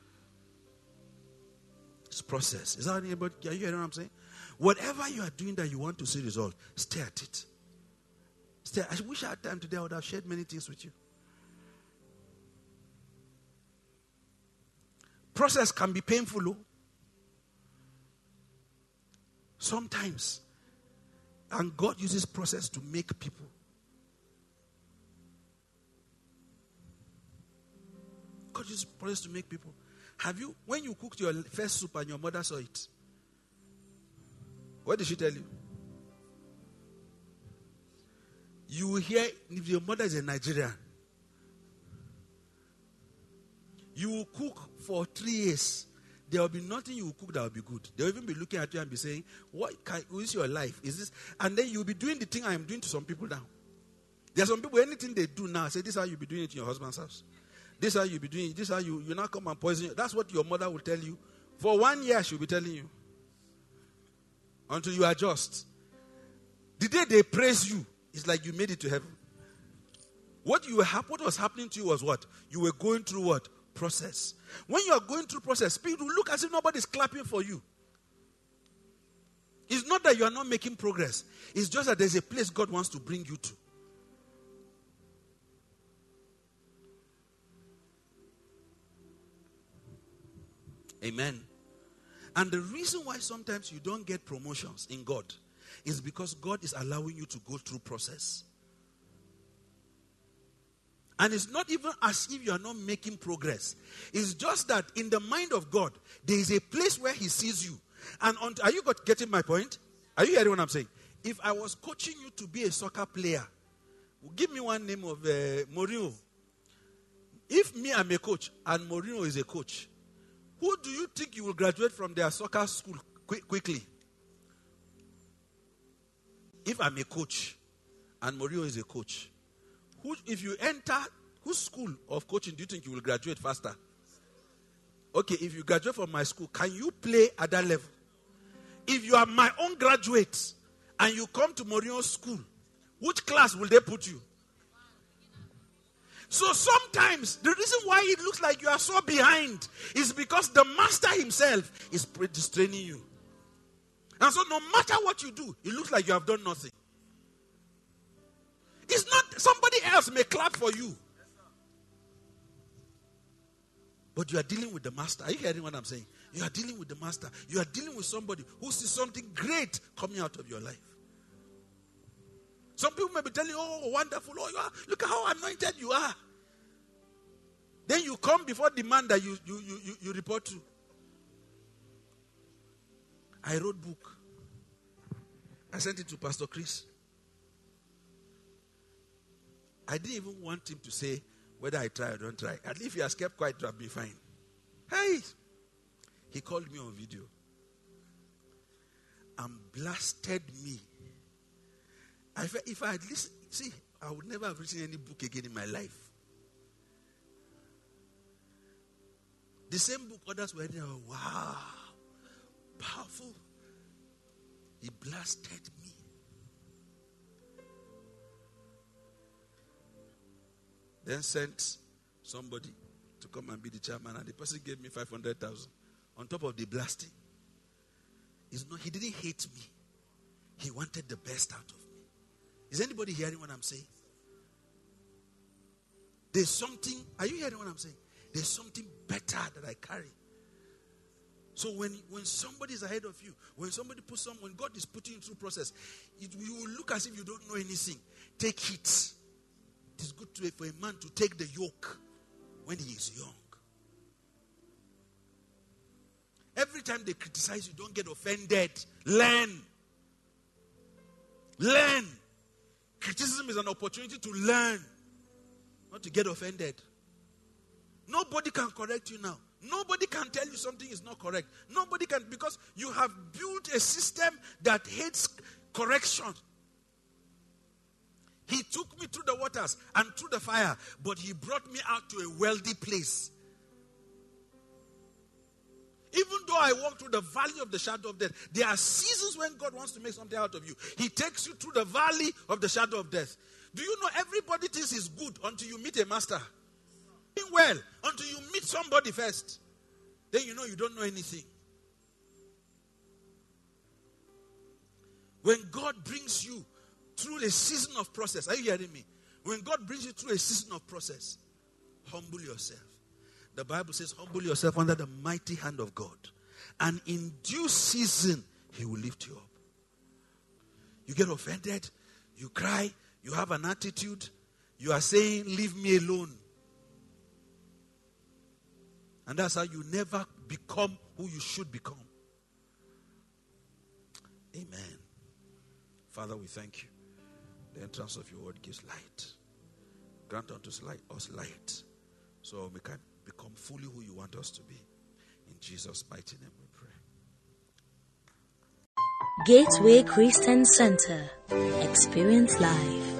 It's process. Is that anybody? Are you hearing what I'm saying? Whatever you are doing that you want to see result, stay at it. Stay. I wish I had time today. I would have shared many things with you. Process can be painful. Oh? Sometimes. And God uses process to make people. God uses process to make people. Have you, when you cooked your first soup and your mother saw it, What did she tell you? You will hear, if your mother is a Nigerian, you will cook for 3 years. There will be nothing you will cook that will be good. They will even be looking at you and be saying, who is your life? Is this? And then you will be doing the thing I am doing to some people now. There are some people, anything they do now, say, this is how you'll be doing it in your husband's house. This is how you'll be doing it. This is how you now come and poison you. That's what your mother will tell you. For 1 year, she'll be telling you. Until you adjust. The day they praise you, it's like you made it to heaven. What was happening to you was what? You were going through what? Process. When you are going through process, people look as if nobody's clapping for you. It's not that you are not making progress. It's just that there's a place God wants to bring you to. Amen. And the reason why sometimes you don't get promotions in God is because God is allowing you to go through process. And it's not even as if you are not making progress. It's just that in the mind of God, there is a place where He sees you. And are you getting my point? Are you hearing what I'm saying? If I was coaching you to be a soccer player, give me one name of Mourinho. If me, I'm a coach, and Mourinho is a coach, who do you think you will graduate from their soccer school quickly? If I'm a coach, and Mourinho is a coach, if you enter, whose school of coaching do you think you will graduate faster? Okay, if you graduate from my school, can you play at that level? If you are my own graduate and you come to Mourinho's school, which class will they put you? So sometimes the reason why it looks like you are so behind is because the master himself is training you. And so no matter what you do, it looks like you have done nothing. It's not somebody else may clap for you. But you are dealing with the master. Are you hearing what I'm saying? You are dealing with the master. You are dealing with somebody who sees something great coming out of your life. Some people may be telling you, oh, wonderful, oh, you are. Look at how anointed you are. Then you come before the man that you report to. I wrote book. I sent it to Pastor Chris. I didn't even want him to say whether I try or don't try. At least if he has kept quiet, to have been fine. Hey! He called me on video and blasted me. If I had listened, see, I would never have written any book again in my life. The same book others were there. Wow. Powerful. He blasted me. Then sent somebody to come and be the chairman, and the person gave me 500,000 on top of the blasting. He didn't hate me. He wanted the best out of me. Is anybody hearing what I'm saying? There's something, are you hearing what I'm saying? There's something better that I carry. So when somebody is ahead of you, when God is putting you through process, you will look as if you don't know anything. Take it. It is good for a man to take the yoke when he is young. Every time they criticize you, don't get offended. Learn. Learn. Criticism is an opportunity to learn, not to get offended. Nobody can correct you now. Nobody can tell you something is not correct. Nobody can, because you have built a system that hates correction. He took me through the waters and through the fire, but he brought me out to a wealthy place. Even though I walk through the valley of the shadow of death, there are seasons when God wants to make something out of you. He takes you through the valley of the shadow of death. Do you know everybody thinks it's good until you meet a master? Well, until you meet somebody first. Then you know you don't know anything. When God brings you through a season of process, are you hearing me? When God brings you through a season of process, humble yourself. The Bible says, humble yourself under the mighty hand of God. And in due season, He will lift you up. You get offended, you cry, you have an attitude, you are saying, leave me alone. And that's how you never become who you should become. Amen. Father, we thank you. The entrance of your word gives light. Grant unto us light so we can become fully who you want us to be. In Jesus' mighty name we pray. Gateway Christian Center. Experience life.